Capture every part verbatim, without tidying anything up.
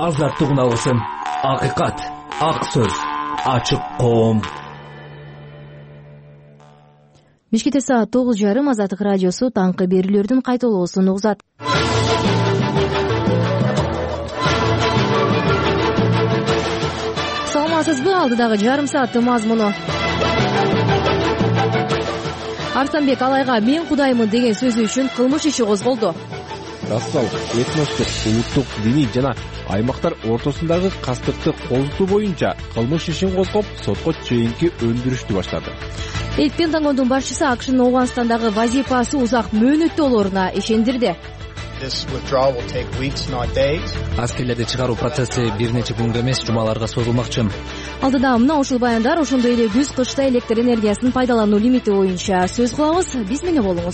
азаттык үналысын. Акыйкат, ак сөз, ачык коом. Бишкекте саат тогуз жарым Азаттык радиосу таңкы берүүлөрдүн кайталоосун угузат. Саламатсызбы? Алдыдагы жарым сааттын мазмуну. Арсанбек Алайга мен кудаймын деген сөзү үчүн кылмыш иши козголду. Расал, этностук, улуттук, диний жана аймактар ортосундагы кастыкты колдоо боюнча кылмыш ишин козгоп, сотко чейинки өндүрүштү баштады. Эл Пентагондун башчысы АКШнын Ооганстандагы вазифасы узак мөөнөттүү болоруна ишендирди. Аскерлерди чыгаруу процесси бир нече күнгө эмес, жумаларга созулмакчы. Алдыда мына ушул баяндар, ошондой эле күз кышта электр энергиясын пайдалануу лимити боюнча сөз кылабыз. Биз менен болуңуз.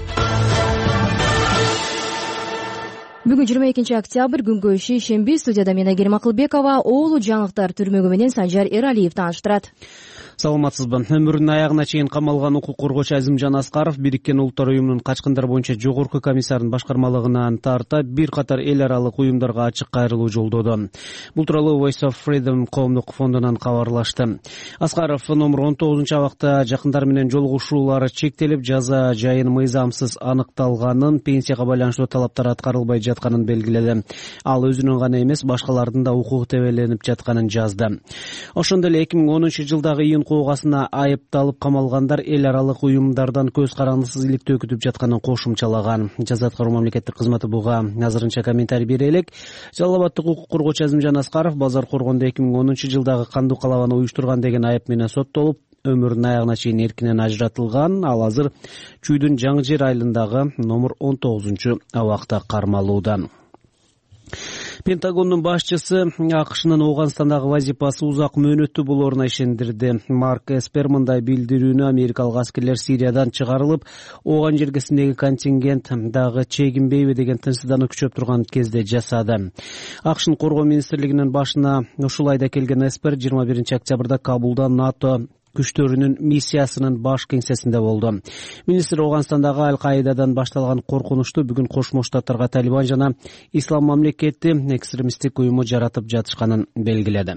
Бүгүн жыйырма экинчи октябрь, күнгө шейшемби. Студияда мен Айгерим Акылбекова, оолу жаңылыктар түрмөгү менен Санжар Эралиев тааныштырат. Саламатсызбы. Өмүрүнүн аягына чейин камалган укук коргоочу Азимжан Аскаров Бириккен Улуттар уюмунун качкындар боюнча жогорку комиссарынын башкармалыгынан тарта бир катар эл аралык уюмдарга ачык кайрылуу жолдоду. Бул тууралуу Voice of Freedom коомдук фондунан кабарлашты. Аскаров номер он тогузунчу абакта жакындары менен жолугушуулары чектелип, жаза жайын мыйзамсыз аныкталганын, пенсияга байланыштуу талаптар аткарылбай жатканын белгиледи. Ал өзүнүн гана эмес, башкалардын да укугу тебеленип жатканын жазды. Ошондой эле эки миң онунчу жылдагы июнь куугасына айыпталып камалгандар эл аралык уюмдардан көз карандысыз иликтөө күтүп жатканын кошумчалаган. Жаза аткаруу мамлекеттик кызматы буга азырынча комментарий бере элек. Жалал Абадтык укук коргоочу Азимжан Аскаров базар коргондо эки миң онунчу жылдагы кандуу калабаны уюштурган деген айып менен соттолуп, өмүрүнүн аягына чейин эркинен ажыратылган. Ал азыр Чүйдүн Жаңы Жер айылындагы номер он тогузунчу абакта кармалууда. Пентагондун башчысы АКШнын Ооганстандагы вазифасы узак мөөнөттүү болоруна ишендирди. Марк Эспер мындай билдирүүнү америкалык аскерлер Сириядан чыгарылып, Ооган жергесиндеги контингент дагы чегинбейби деген тынчсыздана күчөп турган кезде жасады. АКШнын коргоо министрлигинин башына ушул айда келген Эспер жыйырма биринчи октябрда Кабулда НАТО күчтөрүнүн миссиясынын баш кеңсесинде болду. Министр Ооганстандагы Аль-Каидадан башталган коркунучту бүгүн Кошмо Штаттарга Талибан жана Ислам мамлекети экстремисттик уюму жаратып жатышканын белгиледи.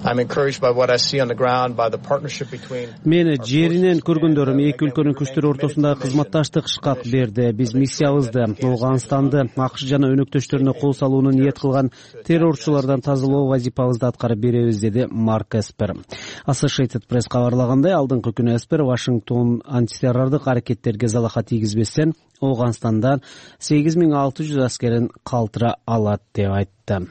Мени жеринен көргөндөрүм эки өлкөнүн күчтөрү ортосундагы кызматташтык шкак берди. Биз миссиябызды Ооганстанды АКШ жана өнөктөштөрүнө кол салууну ниет кылган террорчулардан тазалоо вазифабызды аткарып беребиз, деди Марк Эспер. Associated Press кабарлагандай, алдыңкы күнү Эспер Вашингтон антитеррордук аракеттерге залаха тийгизбестен Ооганстандан сегиз миң алты жүз аскерин калтыра алат деп айтты.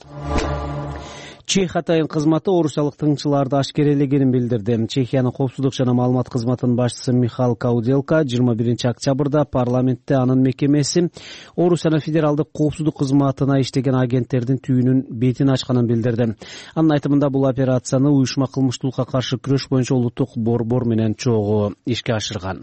Чех атайын кызматы орусиялык тыңчыларды ашкерелегенин билдирди. Чехиянын коопсуздук жана маалымат кызматынын башчысы Михаил Кауделка жыйырма биринчи октябрда парламентте анын мекемеси Орусиянын федералдык коопсуздук кызматына иштеген агенттердин түйүнүн бетин ачканын билдирди. Анын айтымында бул операцияны уюшма кылмыштуулукка каршы күрөш боюнча улуттук борбор менен чогуу ишке ашырган.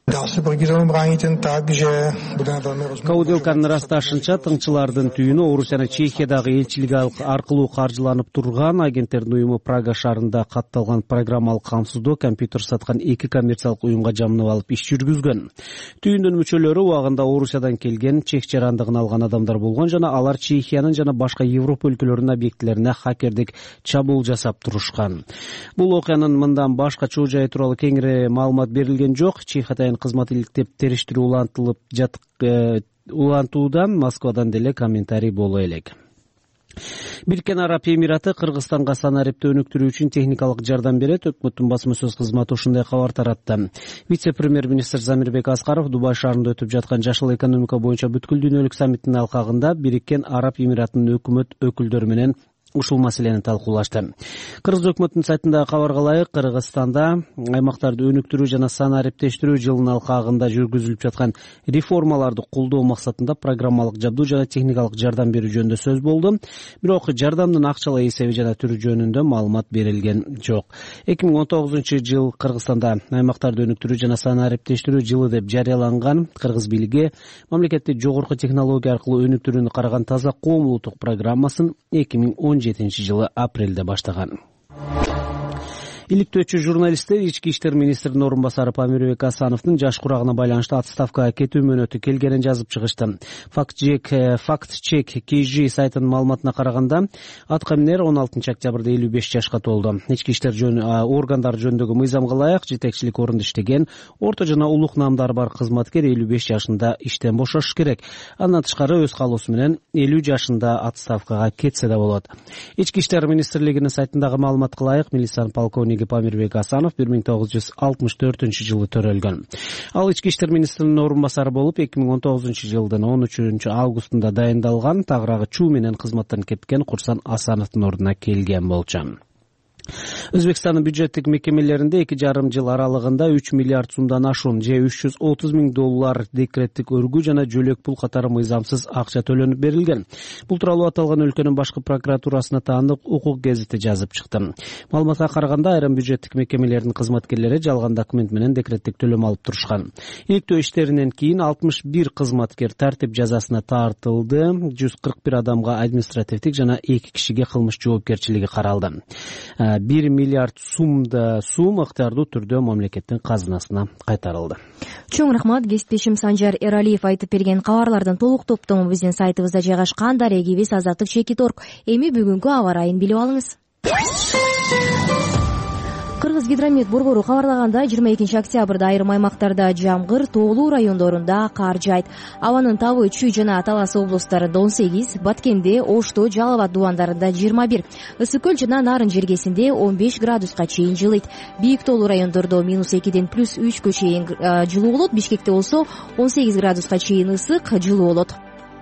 Кауделканын ырасташынча, тыңчылардын түйүнү Орусиянын Чехиядагы элчилиги аркылуу каржыланып турган. Агенттердин уюму Прага шаарында катталган программалык камсыздоо компьютер саткан эки коммерциялык уюмга жамынып алып иш жүргүзгөн. Түйүндүн мүчөлөрү убагында Орусиядан келген, чех жарандыгын алган адамдар болгон жана алар Чехиянын жана башка Европа өлкөлөрүнүн объектилерине хакердик чабуул жасап турушкан. Бул окуянын мындан башка чоо жайы тууралуу кеңири маалымат берилген жок. Чех атайын кызмат иликтеп териштирүү улантылып жатык улантуудан Москвадан деле комментарий боло элек. Бириккен Араб Эмираты Кыргызстанга санарипти өнүктүрүү үчүн техникалык жардам берет. Өкмөттүн басма сөз кызматы ушундай кабар таратты. Вице-премьер-министр Замирбек Аскаров Дубай шаарында өтүп жаткан жашыл экономика боюнча бүткүл дүйнөлүк саммиттин алкагында Бириккен Араб Эмиратынын өкмөт өкүлдөрү менен ушул маселени талкуулашты. Кыргыз өкмөтүнүн сайтында кабарга ылайык, Кыргызстанда аймактарды өнүктүрүү жана санариптештирүү жылынын алкагында жүргүзүлүп жаткан реформаларды колдоо максатында программалык жабдуу жана техникалык жардам берүү жөнүндө сөз болду. Бирок жардамдын акчалай эсеби жана түрү жөнүндө маалымат берилген жок. эки миң он тогузунчу жыл Кыргызстанда аймактарды өнүктүрүү жана санариптештирүү жылы деп жарыяланган. Кыргыз бийлиги мамлекетти жогорку технология аркылуу өнүктүрүүнү караган таза коом улуттук программасын эки миң он жетинчи жылы апрелде баштаган. Иликтөөчү журналисттер ички иштер министринин орун басары Памирбек Асановдун жаш курагына байланыштуу отставкага кетүү мөөнөтү келгенин жазып чыгышты. Факт-чек кей жи сайтынын маалыматына караганда аткаминер он алтынчы октябрда элүү беш жашка толду. Ички иштер органдары жөнүндөгү мыйзамга ылайык жетекчилик орунда иштеген орто жана улук наамдары бар кызматкер элүү беш жашында иштен бошош керек. Андан тышкары өз каалоосу менен элүү жашында отставкага кетсе да болот. Ички иштер министрлигинин сайтындагы маалыматка ылайык милициянын полковниги Памирбек Асанов бир миң тогуз жүз алтымыш төртүнчү жылы төрөлгөн. Ал ички иштер министринин орун басары болуп эки миң он тогузунчу жылдын он үчүнчү августунда дайындалган. Тагыраагы чуу менен кызматтан кеткен Курсан Асановдун ордуна келген болчу. Өзбекстандын бюджеттик мекемелеринде эки жарым жыл аралыгында үч миллиард сумдан ашуун же үч жүз отуз миң доллар декреттик өргүү жана жөлөк пул катары мыйзамсыз акча төлөнүп берилген. Бул тууралуу аталган өлкөнүн башкы прокуратурасына таандык укук гезити жазып чыкты. Маалыматка караганда айрым бюджеттик мекемелердин кызматкерлери жалган документ менен декреттик төлөм алып турушкан. Иликтөө иштеринен кийин алтымыш бир кызматкер тартип жазасына тартылды. жүз кырк бир адамга административдик жана эки кишиге кылмыш жоопкерчилиги каралды. бир миллиард сумда сум ыктыярдуу түрдө мамлекеттин казынасына кайтарылды. Чоң рахмат. Кесиптешим Санжар Эралиев айтып берген кабарлардын толук топтому биздин сайтыбызда жайгашкан. Дарегибиз азаттык чекит точка орг. Эми бүгүнкү аба ырайын билип алыңыз. Кыргыз гидромет борбору кабарлагандай жыйырма экинчи октябрда айрым аймактарда жамгыр, тоолуу райондорунда кар жаайт. Абанын табы Чүй жана Талас облустарында он сегиз, Баткенде, Ошто, Жалал Абад дубандарында жыйырма бир, Ысык көл жана Нарын жергесинде он беш градуска чейин жылыйт. Бийик тоолуу райондордо минус экиден плюс үчкө чейин жылуу болот. Бишкекте болсо он сегиз градуска чейин ысык, жылуу болот.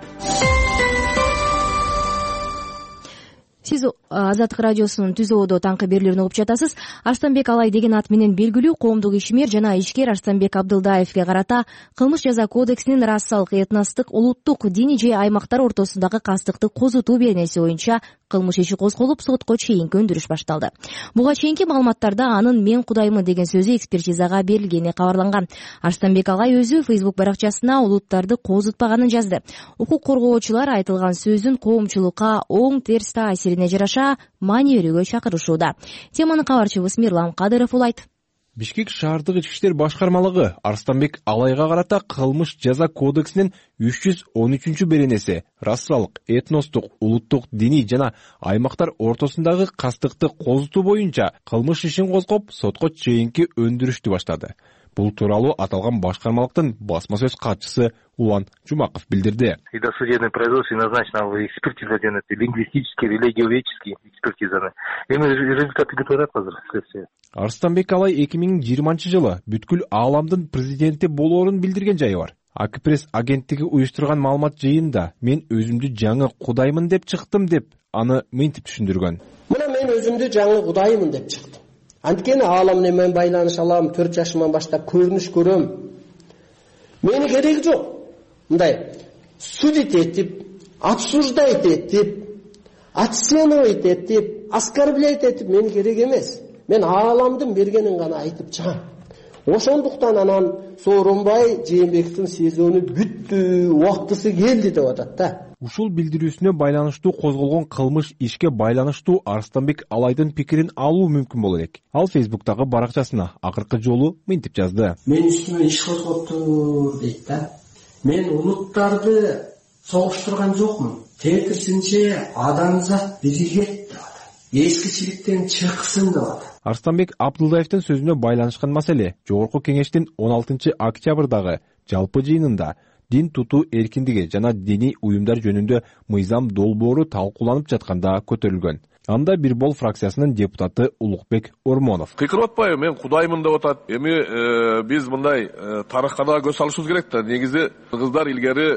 Сиз Азаттык радиосунун түзөөдө таңкы берүүлөрүн угуп жатасыз. Арстанбек Алай деген ат менен белгилүү коомдук ишмер жана ишкер Арстанбек Абдылдаевге карата Кылмыш жаза кодексинин расалык, этностук, улуттук, диний же аймактар ортосундагы кастыкты козутуу беренеси боюнча кылмыш иши козголуп, сотко чейинки өндүрүш башталды. Буга чейинки маалыматтарда анын мен Кудаймын деген сөзү экспертизага берилгени кабарланган. Арстанбек Алай өзү Facebook баракчасына улуттарды козутпаганын жазды. Укук коргоочулар айтылган сөзүн коомчулукка оң терс таасирине жараша маани берүүгө чакырышууда. Теманы кабарчыбыз Мирлан Кадыров улайт. Бишкек шаардык ички иштер башкармалыгы Арстанбек Алайга карата кылмыш жаза кодексинин үч жүз он үчүнчү беренеси расалык, этностук, улуттук, диний жана аймактар ортосундагы кастыкты козутуу боюнча кылмыш ишин козгоп, сотко чейинки өндүрүштү баштады. Бул тууралуу аталган башкармалыктын басма сөз катчысы Улан Жумаков билдирди. И досудебное производство назначено в экспертиза делается, лингвистические, религиоведческие экспертизаны. Эми результаты күтүп атат азыр следствие. Арстанбек Алай эки миң жыйырманчы жылы бүткүл ааламдын президенти болоорун билдирген жайы бар. Акипресс агенттиги уюштурган маалымат жыйынында мен өзүмдү жаңы Кудаймын деп чыктым деп аны мынтип түшүндүргөн. Мына мен өзүмдү жаңы Кудаймын деп чыктым. Анткени aalам менен байланыш алам, төрт жашыман баштап көрүнүш көрөм. Мени кереги жок. Мындай судить этип, обсуждать этип, оценивать этип, оскорблять этип мени керек эмес. Мен ааламдын бергенин гана айтып чыгам. Ошондуктан анан Сооронбай Жээнбековдун сезону бүттү, убактысы келди деп атат да. Ушул билдирүүсүнө байланыштуу козголгон кылмыш ишке байланыштуу Арстанбек Алайдын пикирин алуу мүмкүн болот элек. Ал Facebook'тагы баракчасына акыркы жолу мынтип жазды. Мен үстүмө иш козгоптур дейт да. Мен улуттарды согуштурган жокмун. Тетирсинче адамзат биригет деп атат. Эскичиликтен чыксын деп атат. Арстанбек Абдылдаевдин сөзүнө байланышкан маселе Жогорку кеңештин он алтынчы октябрдагы жалпы жыйынында дин тутуу эркиндиги жана диний уюмдар жөнүндө мыйзам долбоору талкууланып жатканда көтөрүлгөн. Анда бир бол фракциясынын депутаты Улукбек Ормонов. Кыйкырып атпайбы, мен Кудаймын деп атат. Эми биз мындай тарыхка да көз салышыбыз керек да. Негизи кыргыздар илгери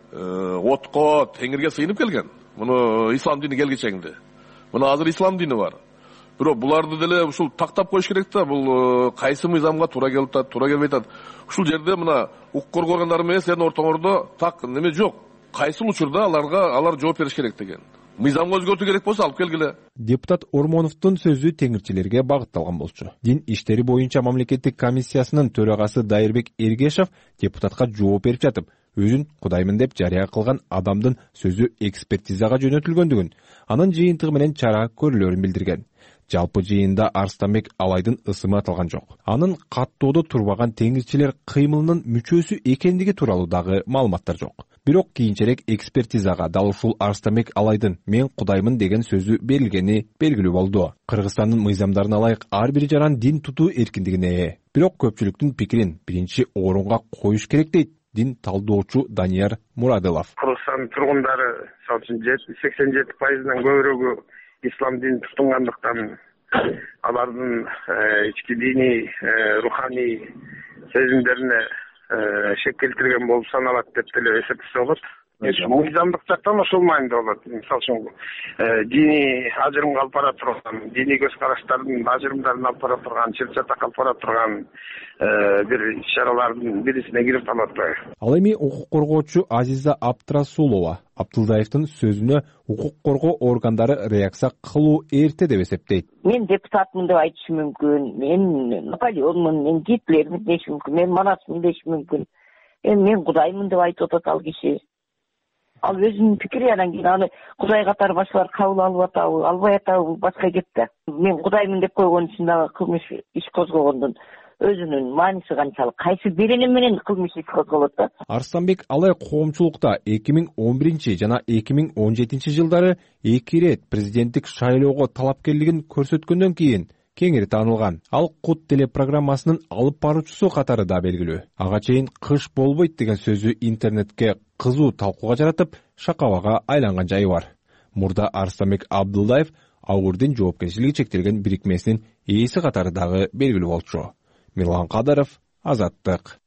отко, теңирге сыйынып келген. Муну ислам дини келгичеңди. Муну азыр ислам дини бар. Бирок буларды деле ушул тактап коюш керек да. Бул кайсы мыйзамга туура келип атат, туура келбей атат. Ушул жерде мына укук коргоогондар менен силердин ортоңордо так неме жок. Кайсыл учурда аларга алар жооп бериш керек деген. Мыйзамга өзгөртүү керек болсо алып келгиле. Депутат Ормоновдун сөзү теңирчилерге багытталган болчу. Дин иштери боюнча мамлекеттик комиссиясынын төрагасы Дайырбек Эргешев депутатка жооп берип жатып, өзүн Кудаймын деп жарыя кылган адамдын сөзү экспертизага жөнөтүлгөндүгүн, анын жыйынтыгы менен чара көрүлөрүн билдирген. Жалпы жыйында Арстанбек Алайдын ысымы аталган жок. Анын каттоодо турбаган теңирчилер кыймылынын мүчөсү экендиги тууралуу дагы маалыматтар жок. Бирок кийинчерээк экспертизага дал ушул Арстанбек Алайдын "мен Кудаймын" деген сөзү берилгени белгилүү болду. Кыргызстандын мыйзамдарына ылайык ар бир жаран дин тутуу эркиндигине ээ. Бирок көпчүлүктүн пикирин биринчи орунга коюш керек дейт дин талдоочу Данияр Мурадылов. Кыргызстан тургундары сексен жети пайызынан көбүрөөгү ислам динин тутунгандыктан алардын ички диний, руханий сезимдерине шек келтирген болуп саналат деп деле эсептесе болот. Мыйзамдык жактан ошол маанилүү болот. Мисалы үчүн диний ажырымга алып бара турган, диний көз караштардын ажырымдарын алып бара турган, чыр чатак алып бара турган бир иш-чаралардын бирисине кирип калат. Ал эми укук коргоочу Азиза Абдрасулова Абдылдаевдин сөзүнө укук коргоо органдары реакция кылуу эрте деп эсептейт. Мен депутатмын деп айтышым мүмкүн, мен Наполеонмун, мен Гитлермин дешим мүмкүн, мен Манасмын дешим мүмкүн. Эми мен Кудаймын деп айтып атат ал киши. Ал өзүнүн пикири, анан кийин аны Кудай катары башкалар кабыл алып атабы, албай атабы башка кеп да. Мен Кудаймын деп койгон үчүн дагы кылмыш иш козгогондун өзүнүн мааниси канчалык, кайсы береним менен кылмыш иш козголот да. Арстанбек Алай коомчулукта эки миң он биринчи жана эки миң он жетинчи жылдары эки ирет президенттик шайлоого талапкерлигин көрсөткөндөн кийин кеңири таанылган. Ал Кут телепрограммасынын алып баруучусу катары да белгилүү. Ага чейин кыш болбойт деген сөзү интернетке кызуу талкууга жаратып, шакабага айланган жайы бар. Мурда Арстанбек Абдылдаев Ауырдын жоопкерчилиги чектелген бирикмесинин ээси катары дагы белгилүү болчу. Мирлан Кадаров, Азаттык.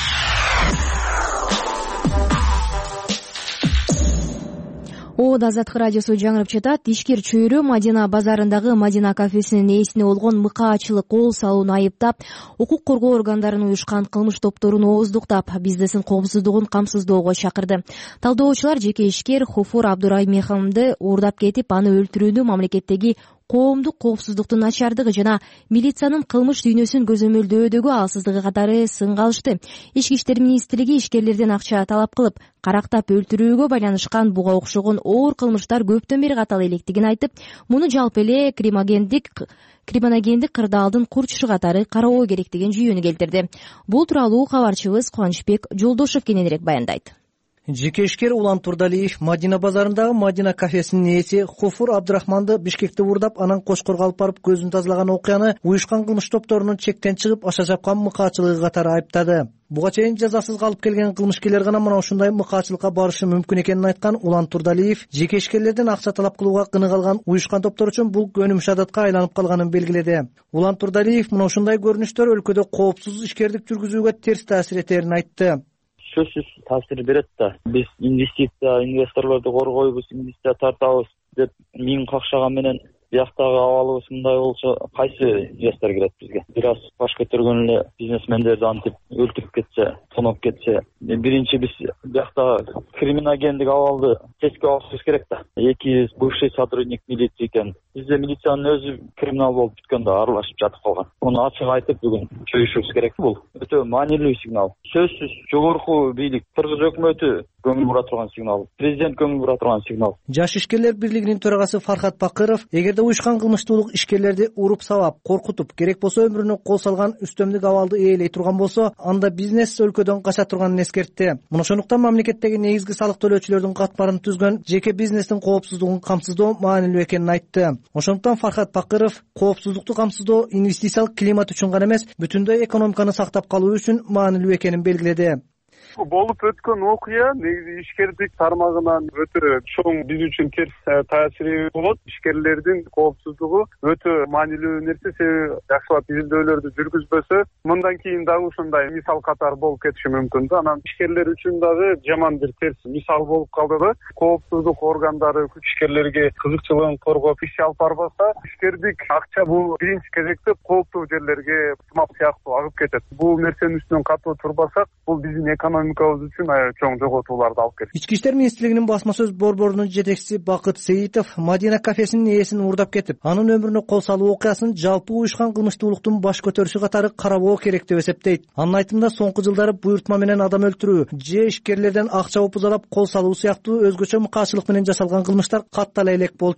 Од Азаттык радиосу жаңырып жатат. Ишкер чөйрө Мадина базарындагы Мадина кафесинин ээсине болгон мыкаачылык кол салууну айыптап, укук коргоо органдарынын уюшкан кылмыш топторун ооздуктап, бизнестин коопсуздугун камсыздоого чакырды. Талдоочулар жеке ишкер Хуфур Абдураймеховду уурдап кетип, аны өлтүрүүнү мамлекеттеги коомдук коопсуздуктун начардыгы жана милициянын кылмыш дүйнөсүн көзөмөлдөөдөгү алсыздыгы катары сынга алышты. Ички иштер министрлиги ишкерлерден акча талап кылып, карактап өлтүрүүгө байланышкан буга окшогон оор кылмыштар көптөн бери каталы электигин айтып, муну жалпы эле криминогендик криминогендик кырдаалдын курчушу катары кароо керек деген жүйөнү келтирди. Бул тууралуу кабарчыбыз Кубанычбек Жолдошев кененирээк баяндайт. Жеке ишкер Улан Турдалиев Мадина базарындагы Мадина кафесинин ээси Хуфур Абдурахманды Бишкекте уурдап, анан Кошкорго алып барып көзүн тазалаган окуяны уюшкан кылмыш топторунун чектен чыгып аша жапкан мыкаачылыгы катары айыптады. Буга чейин жазасыз калып келген кылмышкерлер гана мына ушундай мыкаачылыкка барышы мүмкүн экенин айткан Улан Турдалиев жеке ишкерлерден акча талап кылууга кыны калган уюшкан топтор үчүн бул көнүмүш адатка айланып калганын белгиледи. Улан Турдалиев мына ушундай көрүнүштөр өлкөдө коопсуз ишкердик жүргүзүүгө терс таасир этерин айтты. Сөзсүз таасир берет да. Биз инвестиция, инвесторлорду коргойбуз, инвестиция тартабыз деп миң какшаган менен бияктагы абалыбыз мындай болсо кайсы жастар кирет бизге? Бир аз баш көтөргөн эле бизнесмендерди антип өлтүрүп кетсе, тоноп кетсе, биринчи биз биякта криминогендик абалды тескиге алышыбыз керек да. Эки бывший сотрудник милиции экен. Бизде милициянын өзү криминал болуп бүткөн да, аралашып жатып калган. Муну ачык айтып бүгүн чөйүшүбүз керек. Бул өтө маанилүү сигнал. Сөзсүз жогорку бийлик, Кыргыз өкмөтү көңүл бура турган сигнал, президент көңүл бура турган сигнал. Жаш ишкерлер бирлигинин төрагасы Фархат Бакыров эгерде уюшкан кылмыштуулук ишкерлерди уруп сабап, коркутуп, керек болсо өмүрүнө кол салган үстөмдүк абалды ээлей турган болсо, анда бизнес өлкөдөн кача турганын эскертти. Мына ошондуктан мамлекеттеги негизги салык төлөөчүлөрдүн катмарын түзгөн жеке бизнестин коопсуздугун камсыздоо маанилүү экенин айтты. Ошондуктан Фархат Бакыров коопсуздукту камсыздоо инвестициялык климат үчүн гана эмес, бүтүндөй экономиканы сактап калуу үчүн маанилүү экенин белгиледи. Болуп өткөн окуя негизи ишкердик тармагынан өтө чоң биз үчүн терс таасири болот. Ишкерлердин коопсуздугу өтө маанилүү нерсе. Себеби жакшылап изилдөөлөрдү жүргүзбөсө, мындан кийин дагы ушундай мисал катары болуп кетиши мүмкүн да. Анан ишкерлер үчүн дагы жаман бир терс мисал болуп калды да. Коопсуздук органдары ишкерлерге кызыкчылыгын коргоп иш алып барбаса, ишкердик акча бул биринчи кезекте кооптуу жерлерге сымак сыяктуу агып кетет. Бул нерсенин үстүнөн катуу турбасак, бул биздин экономикабыз үчүн чоң жоготууларды алып келет. Ички иштер министрлигинин басма сөз борборунун жетекчиси Бакыт Сейитов Мадина кафесинин ээсин уурдап кетип, анын өмүрүнө кол салуу окуясын жалпы уюшкан кылмыштуулуктун баш көтөрүшү катары карабоо керек деп эсептейт. Анын айтымында соңку жылдары буйртма менен адам өлтүрүү, же ишкерлерден акча опузалап кол салуу сыяктуу өзгөчө мыкаачылык менен жасалган кылмыштар каттала элек болчу.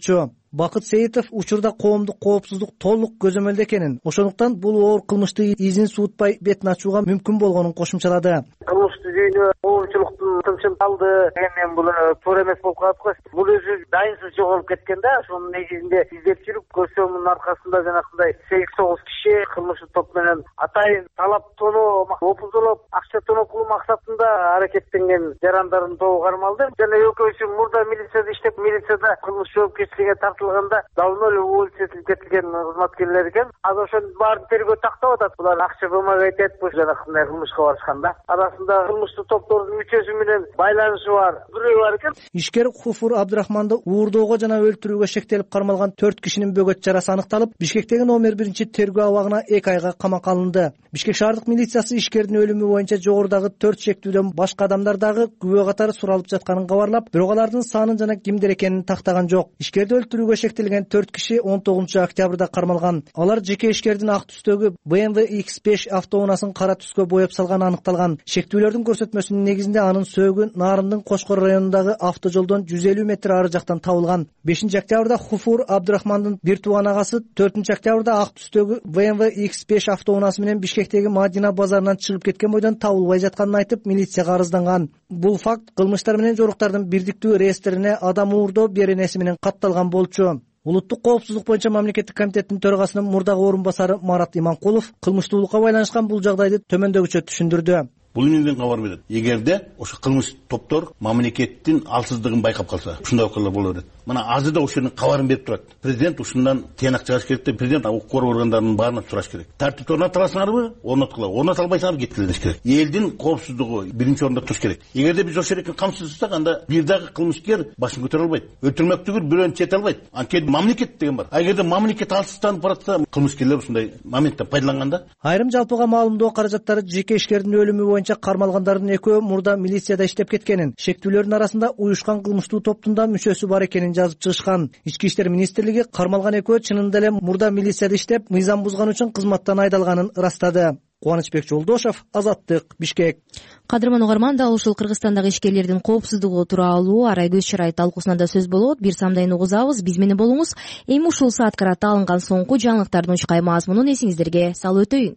Бакыт Сейитов учурда коомдук коопсуздук толук көзөмөлдө экенин, ошондуктан бул оор кылмыштын изин суутпай бетин ачууга мүмкүн болгонун кошумчалады. Кылмыштуу жүйүнө коомчулуктун тынчын алды деген бул туура эмес болуп калат го. Бул өзү дайынсыз жоголуп кеткен да, ошонун негизинде издеп жүрүп көрсөм мунун аркасында жанагындай сегиз тогуз киши кылмыштуу топ менен атайын талап тоноо, опуздолоп, акча тоноо кылуу максатында аракеттенген жарандардын тобу кармалды. Жана экөөсү мурда милицияда иштеп, милицияда кылмыш жоопкерчиликке тартылганда давно эле уволить кетилген кызматкерлер экен. Азыр ошонун баарын тергөө тактап атат. Булар акча кылмай айтат, бул жанагындай кылмышка барышканда. Арасында кылмыштуу топтордун үчөөсү менен байланышы бар, бирөө бар экен. Ишкер Хуфур Абдрахманды уурдоого жана өлтүрүүгө шектелип кармалган төрт кишинин бөгөт жарасы аныкталып, Бишкектеги номер биринчи тергөө абагына эки айга камакка алынды. Бишкек шаардык милициясы ишкердин өлүмү боюнча жогорудагы төрт шектүүдөн башка адамдар дагы күбө катары суралып жатканын кабарлап, бирок алардын санын жана кимдер экенин тактаган жок. Ишкерди өлтүрүүгө шектелген төрт киши он тогузунчу октябрда кармалган. Алар жеке ишкердин ак түстөгү бэ эм вэ икс беш автоунаасын кара түскө боеп салганы аныкталган. Шектүүлөрдүн көрсөтмөсүнүн негизинде анын сөөгү Нарындын Кошкор районундагы автожолдон жүз элүү метр ары жактан табылган. бешинчи октябрда Хуфур Абдрахмандын бир тууган агасы төртүнчү октябрда ак түстөгү бэ эм вэ икс беш автоунаасы менен Бишкектеги Мадина базарынан чыгып кеткен бойдон табылбай жатканын айтып, милицияга арызданган. Бул факт кылмыштар менен жоруктардын бирдиктүү реестрине адам уурдоо беренеси менен катталган болчу. Улуттук коопсуздук боюнча мамлекеттик комитеттин төрагасынын мурдагы орун басары Марат Иманкулов кылмыштуулукка байланышкан бул жагдайды төмөндөгүчө түшүндүрдү. Бул эмнеден кабар берет? Эгерде ошо кылмыш топтор мамлекеттин алсыздыгын байкап калса, ушундай окуялар боло берет. Мына азыр да ошонун кабарын берип турат. Президент ушундан тыянак чыгаш керек деп, президент укук коргоо органдарынын баарынан сураш керек. Тартип орната аласыңарбы? Орноткула. Орната албайсыңар, кеткиле деш керек. Элдин коопсуздугу биринчи орунда туруш керек. Эгерде биз ошол эркин камсыздасак, анда бир дагы кылмышкер башын көтөрө албайт. Өлтүрмөктүгүр бирөөнү чете албайт. Анткени мамлекет деген бар. А эгерде мамлекет алсызданып баратса, кылмышкерлер ушундай моментте пайдаланганда. Айрым жалпыга маалымдоо каражаттары жеке ишкердин өлүмү боюнча кармалгандардын экөө мурда милицияда иштеп кеткенин, шектүүлөрдүн арасында уюшкан кылмыштуу топтун да мүчөсү бар экенин жазып чыгышкан. Ички иштер министрлиги кармалган экөө чынында эле мурда милицияда иштеп, мыйзам бузган үчүн кызматтан айдалганын ырастады. Кубанычбек Жолдошов, Азаттык, Бишкек. Кадырман угарман, дал ушул Кыргызстандагы ишкерлердин коопсуздугу тууралуу Арай Көз Чырай талкуусунда сөз болот. Бир самдайын угузабыз, биз менен болуңуз. Эми ушул саат карата алынган соңку жаңылыктардын учкай мазмунун эсиңиздерге салып өтөйүн.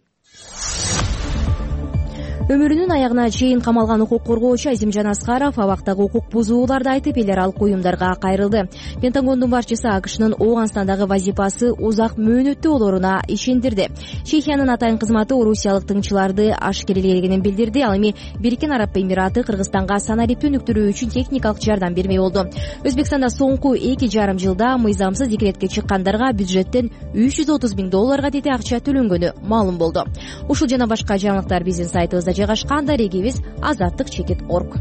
Өмүрүнүн аягына чейин камалган укук коргоочу Азимжан Аскаров абактагы укук бузууларды айтып, эл аралык уюмдарга кайрылды. Пентагондун башчысы АКШнын Ооганстандагы вазифасы узак мөөнөттүү болоруна ишендирди. Чехиянын атайын кызматы орусиялык тыңчыларды ашкерелегенин билдирди. Ал эми Бириккен Араб Эмираты Кыргызстанга санариптүү өнүктүрүү үчүн техникалык жардам бермей болду. Өзбекстанда соңку эки жарым жылда мыйзамсыз декретке чыккандарга бюджеттен үч жүз отуз миң долларга тети акча төлөнгөнү маалым болду. Ушул жана башка жаңылыктар биздин сайтыбызда жайгашкан. Дарегибиз азаттык чекит орг.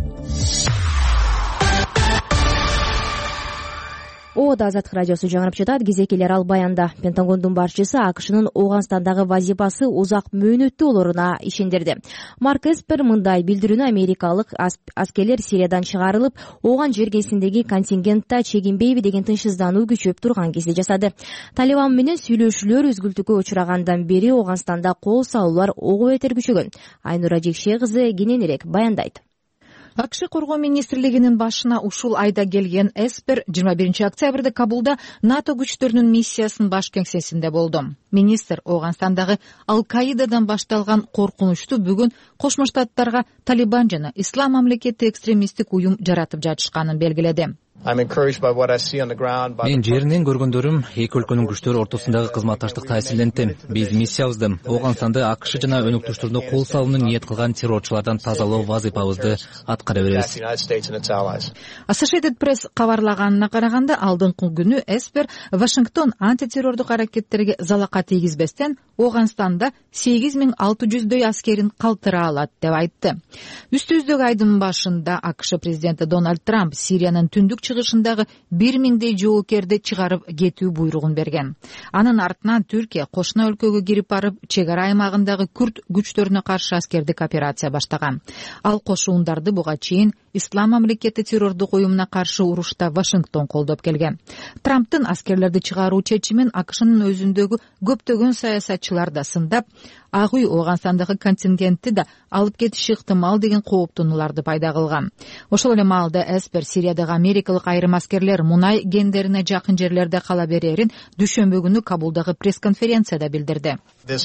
Ода Азаттык радиосу жаңырып жатат. Кезекелер ал баянда. Пентагондун башчысы АКШнын Ооганстандагы вазифасы узак мөөнөттүү болоруна ишендирди. Марк Эспер мындай билдирүүнү америкалык аскерлер Сириядан чыгарылып, Ооган жергесиндеги контингентта чегинбейби деген тынчсыздануу күчөп турган кезде жасады. Талибан менен сүйлөшүүлөр үзгүлтүккө учурагандан бери Ооганстанда кол салуулар ого бетер күчөгөн. Айнура Жекше кызы кененирээк баяндайт. АКШ коргоо министрлигинин башына ушул айда келген Эспер жыйырма биринчи октябрда Кабулда НАТО күчтөрүнүн миссиясынын баш кеңсесинде болду. Министр Ооганстандагы Ал-Каидадан башталган коркунучту бүгүн Кошмо Штаттарга Талибан жана Ислам мамлекети экстремисттик уюм жаратып жатышканын белгиледи. Мен жеринен көргөндөрүм эки өлкөнүн күчтөрү ортосундагы кызматташтык таасирлентти. Биз миссиябызды Ооганстанды АКШ жана өнөктөштөрүнө кол салууну ниет кылган террорчулардан тазалоо вазифабызды аткара беребиз. Associated Press кабарлаганына караганда, алдыңкы күнү Эспер Вашингтон антитеррордук аракеттерге залака тийгизбестен Ооганстанда сегиз миң алты жүздөй аскерин калтыра алат деп айтты. Үстүбүздөгү айдын башында АКШ президенти Дональд Трамп Сириянын түндүк чыгышындагы бир миңдей жоокерди чыгарып кетүү буйругун берген. Анын артынан Түркия кошуна өлкөгө кирип барып, чек ара аймагындагы күрд күчтөрүнө каршы аскердик операция баштаган. Ал кошуундарды буга чейин Ислам мамлекети террордук уюмуна каршы урушта Вашингтон колдоп келген. Трамптын аскерлерди чыгаруу чечимин АКШнын өзүндөгү көптөгөн саясатчылар да сындап, Ак үй Ооганстандагы контингентти да алып кетиши ыктымал деген кооптонууларды пайда кылган. Ошол эле маалда Эспер Сириядагы америкалык айрым аскерлер мунай кендерине жакын жерлерде кала берерин дүйшөмбү күнү Кабулдагы пресс-конференцияда билдирди.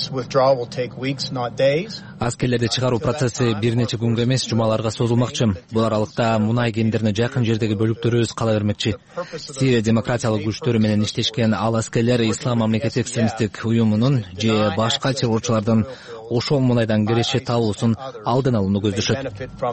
Аскерлерди чыгаруу процесси бир нече күнгө эмес, жумаларга созулмакчы. Бул аралыкта мунай кендерине жакын жердеги бөлүктөрүбүз кала бермекчи. Сирия демократиялык күчтөрү менен иштешкен ал аскерлер Ислам мамлекети экстремисттик уюмунун же башка террорчулардын ошол мунайдан киреше табуусун алдын алууну көздөшөт.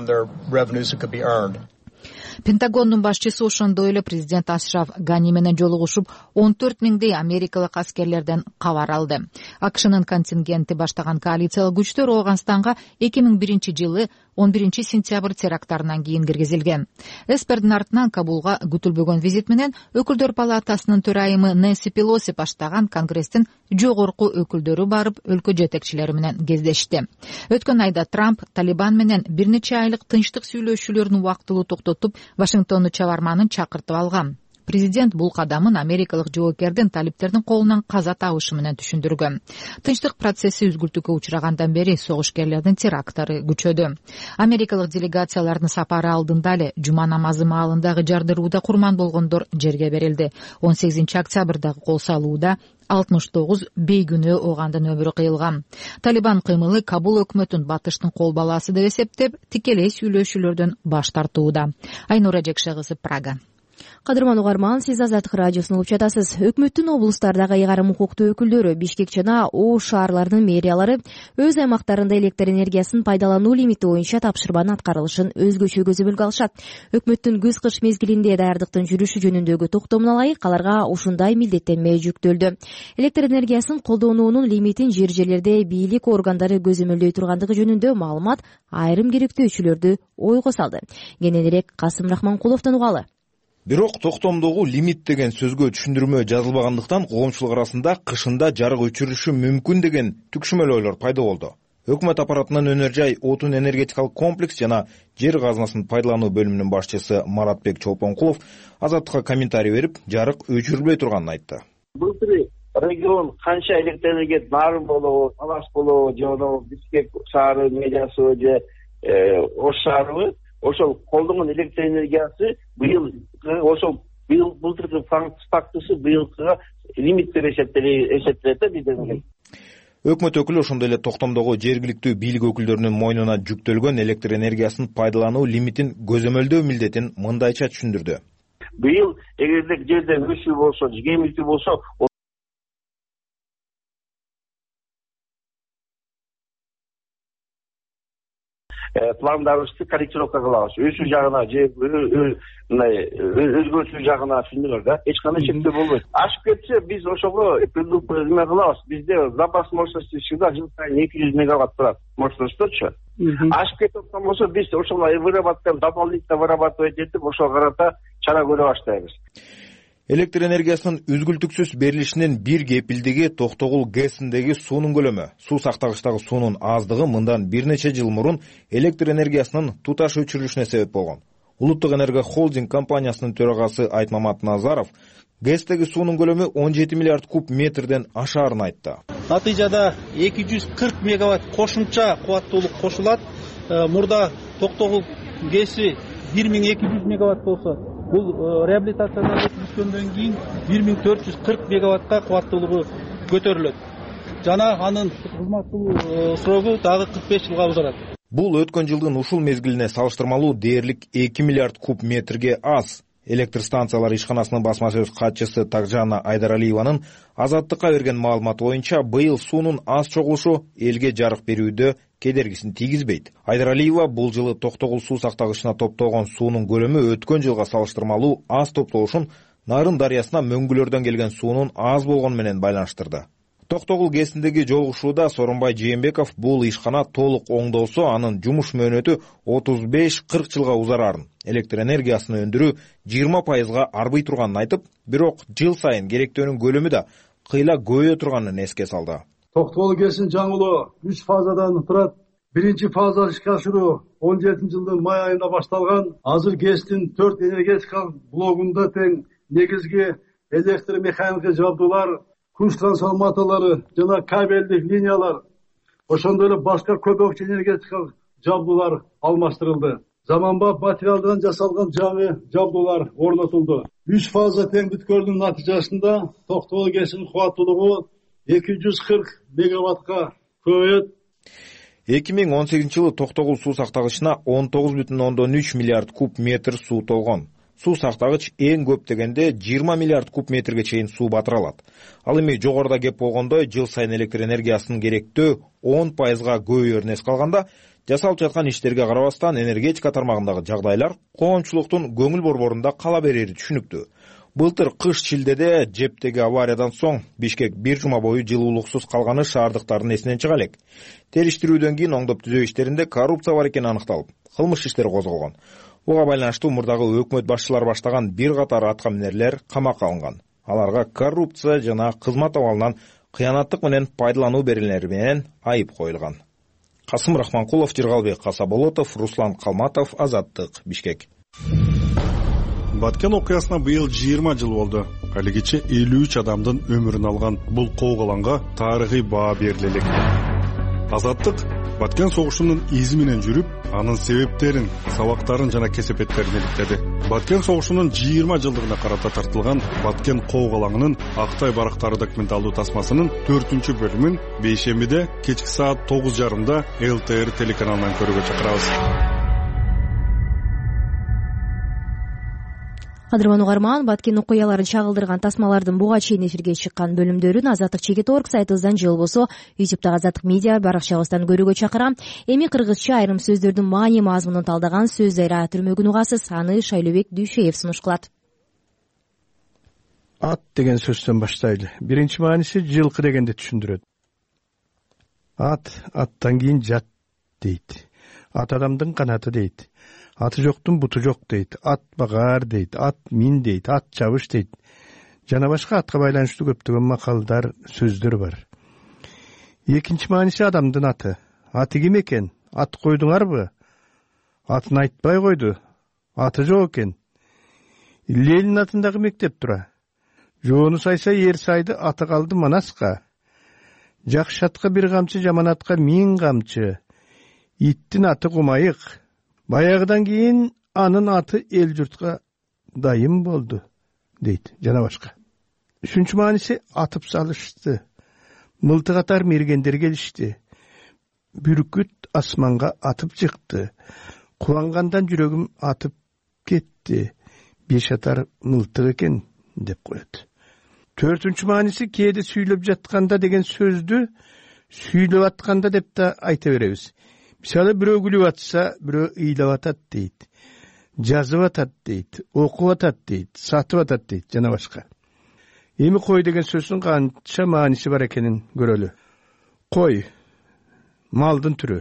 Пентагондун башчысы ошондой эле президент Ашраф Гани менен жолугушуп, он төрт миңдей америкалык аскерлерден кабар алды. АКШнын контингенти баштаган коалициялык күчтөр Ооганстанга эки миң биринчи жылы он биринчи сентябрь теракттарынан кийин киргизилген. Эспердин артынан Кабулга күтүлбөгөн визит менен Өкүлдөр палатасынын төрайымы Нэнси Пелоси баштаган Конгресстин жогорку өкүлдөрү барып, өлкө жетекчилери менен кездешти. Өткөн айда Трамп Талибан менен бир нече айлык тынчтык сүйлөшүүлөрүн убактылуу токтотуп, Вашингтонду чабарманын чакыртып алган. Президент бул кадамын америкалык жоокердин талиптердин колунан каза табышы менен түшүндүргөн. Тынчтык процесси үзгүлтүккө учурагандан бери согушкерлердин теракттары күчөдү. Америкалык делегациялардын сапары алдында эле жума намазы маалындагы жардырууда курман болгондор жерге берилди. он сегизинчи октябрдагы кол салууда алтымыш тогуз бейгүнөө оогандын өмүрү кыйылган. Талибан кыймылы Кабул өкмөтүн батыштын кол баласы деп эсептеп, тикелей сүйлөшүүлөрдөн баш тартууда. Айнура Жекшегызы, Прага. Кадырман угарман, сиз Азаттык радиосун угуп жатасыз. Өкмөттүн облустардагы ыйгарым укуктуу өкүлдөрү Бишкек жана Ош шаарларынын мэриялары өз аймактарында электр энергиясын пайдалануу лимити боюнча тапшырманын аткарылышын өзгөчө көзөмөлгө алышат. Өкмөттүн күз-кыш мезгилинде даярдыктын жүрүшү жөнүндөгү токтомуна ылайык аларга ушундай милдеттенме жүктөлдү. Электр энергиясын колдонуунун лимитин жер жерлерде бийлик органдары көзөмөлдөй тургандыгы жөнүндө маалымат айрым керектөөчүлөрдү ойго салды. Кененирээк Касым Рахманкуловдон угалы. Бирок токтомдогу лимит деген сөзгө түшүндүрмө жазылбагандыктан коомчулук арасында кышында жарык өчүрүлүшү мүмкүн деген түкшүмөл ойлор пайда болду. Өкмөт аппаратынын Өнөр жай отун энергетикалык комплекс жана жер казынасын пайдалануу бөлүмүнүн башчысы Маратбек Чолпонкулов Азаттыкка комментарий берип, жарык өчүрүлбөй турганын айтты. Былтыр регион канча электр энергия нарын болобу, Талаш болобу, же Бишкек шаары медиасы же Ош шаарыбы ошол колдонгон электр энергиясы быйыл ошол быйыл былтыркы фактысы быйылкыга лимиттер эсептелет да бизден. Өкмөт өкүлү ошондой эле токтомдогу жергиликтүү бийлик өкүлдөрүнүн мойнуна жүктөлгөн электр энергиясын пайдалануу лимитин көзөмөлдөө милдетин мындайча түшүндүрдү. Быйыл эгерде жерде өсүү болсо, жемилтүү болсо, пландарыбызды корректировка кылабыз. Өсүү жагына же мындай өзгөртүү жагына түшүндүңөр да. Эч кандай чектөө болбойт. Ашып кетсе биз ошого эме кылабыз. Бизде запас мощности всегда жыл сайын эки жүз мегаватт турат. Мощностьточу. Ашып кетип аткан болсо биз ошолай вырабатываем, дополнительно вырабатывать этип ошого карата чара көрө баштайбыз. Электр энергиясынын үзгүлтүксүз берилишинин бир кепилдиги Токтогул ГЭСиндеги суунун көлөмү. Суу сактагычтагы суунун аздыгы мындан бир нече жыл мурун электр энергиясынын туташ өчүрүлүшүнө себеп болгон. Улуттук энерго холдинг компаниясынын төрагасы Айтмамат Назаров ГЭСтеги суунун көлөмү он жети миллиард куб метрден ашаарын айтты. Натыйжада эки жүз кырк мегаватт кошумча кубаттуулук кошулат. Мурда Токтогул ГЭСи бир миң эки жүз мегаватт болсо, бул реабилитациядан өткөндөн кийин бир миң төрт жүз кырк мегаваттка кубаттуулугу көтөрүлөт. Жана анын кызматтуу срогу дагы кырк беш жылга узарат. Бул өткөн жылдын ушул мезгилине салыштырмалуу дээрлик эки миллиард куб метрге аз. Электр станциялар ишканасынын басма сөз катчысы Такжана Айдаралиеванын Азаттыкка берген маалыматы боюнча быйыл суунун аз чогулушу элге жарык берүүдө кедергисин тийгизбейт. Айдаралиева бул жылы Токтогул суу сактагычына топтогон суунун көлөмү өткөн жылга салыштырмалуу аз топтолушун Нарын дарыясына мөңгүлөрдөн келген суунун аз болгону менен байланыштырды. Токтогул ГЭСиндеги жолугушууда Сооронбай Жээнбеков бул ишкана толук оңдолсо, анын жумуш мөөнөтү отуз беш кырк жылга узарарын, электр энергиясын өндүрүү жыйырма пайызга арбый турганын айтып, бирок жыл сайын керектөөнүн көлөмү да кыйла көбөйө турганын эске салды. Токтогул ГЭСинин жаңылоо үч фазадан турат. биринчи фаза ишке ашыруу он жетинчи жылдын май айында башталган. Азыр ГЭСтин төрт энергетикалык блогунда тең негизги электромеханикалык жабдуулар, күч трансформаторлору жана кабелдик линиялар, ошондой эле башка көбөкчө энергетикалык жабдуулар алмаштырылды. Заманбап материалдан жасалган жаңы жабдуулар орнотулду. Үч фаза тең бүткөрдүн натыйжасында Токтогул ГЭСинин кубаттуулугу эки жүз кырк мегаваттка көбөйөт. эки миң он сегизинчи жылы Токтогул суу сактагычына он тогуз бүтүн ондон үч миллиард куб метр суу толгон. Суу сактагыч эң көп дегенде жыйырма миллиард куб метрге чейин суу батыра алат. Ал эми жогоруда кеп болгондой жыл сайын электр энергиясынын керектөө он пайызга көбөйөрүнө эс калганда, жасалып жаткан иштерге карабастан энергетика тармагындагы жагдайлар коомчулуктун көңүл борборунда кала берери түшүнүктүү. Былтыр кыш шилдеде жептеги авариядан соң Бишкек бир жума бою жылуулуксуз калганы шаардыктардын эсинен чыга элек. Териштирүүдөн кийин оңдоп түзөө иштеринде коррупция бар экени аныкталып, кылмыш иштери козголгон. Буга байланыштуу мурдагы өкмөт башчылары баштаган бир катар атка минерлер камакка алынган. Аларга коррупция жана кызмат абалынан кыянаттык менен пайдалануу берилери менен айып коюлган. Касым Рахманкулов, Жыргалбек Касаболотов, Руслан Калматов, Азаттык, Бишкек. Баткен окуясына быйыл жыйырма жыл болду. Алигиче элүү үч адамдын өмүрүн алган бул коогаланга тарыхый баа берилелек. Азаттык Баткен согушунун изи менен жүрүп, анын себептерин, сабактарын жана кесепеттерин иликтеди. Баткен согушунун жыйырма жылдыгына карата тартылган Баткен коогалаңынын Актай барактары документалдуу тасмасынын төртүнчү бөлүмүн бейшембиде кечки саат тогуз жарымда эл тэ эр телеканалынан көрүүгө чакырабыз. Кадырман угарман, Баткен окуяларын чагылдырган тасмалардын буга чейин эфирге чыккан бөлүмдөрүн Азаттык чекит точка орг сайтыбыздан же болбосо ютубтагы Азаттык медиа баракчабыздан көрүүгө чакырам. Эми кыргызча айрым сөздөрдүн маани мазмунун талдаган сөз дайра түрмөгүн угасыз. Аны Шайлөбек Дүйшеев сунуш кылат. Ат деген сөздөн баштайлы. Биринчи мааниси жылкы дегенди түшүндүрөт. Ат аттан кийин жат дейт. Ат адамдын канаты дейт. Аты жоктун буту жок дейт. Ат багаар дейт. Ат мин дейт. Ат чабыш дейт. Жана башка атка байланыштуу көптөгөн макалдар, сөздөр бар. Экинчи мааниси адамдын аты. Аты ким экен? Ат койдуңарбы? Атын айтпай койду. Аты жок экен. Ленин атындагы мектеп тура. Жоону сайса ер сайды, аты калды Манаска. Жакшы атка бир камчы, жаман атка миң камчы. Иттин аты Кумайык. Баягыдан кийин анын аты эл журтка дайым болду, дейт, жана башка. Үчүнчү мааниси атып салышты. Мылтык атар мергендер келишти. Бүркүт асманга атып чыкты. Кубангандан жүрөгүм атып кетти. Беш атар мылтык экен, деп коет. Төртүнчү мааниси кээде сүйлөп жатканда деген сөздү сүйлөп атканда деп да айта беребиз. Мисалы бирөө күлүп атса, бирөө ыйлап атат дейт. Жазып атат дейт, окуп атат дейт, сатып атат дейт, жана башка. Эми кой деген сөздүн канча мааниси бар экенин көрөлү. Кой малдын түрү.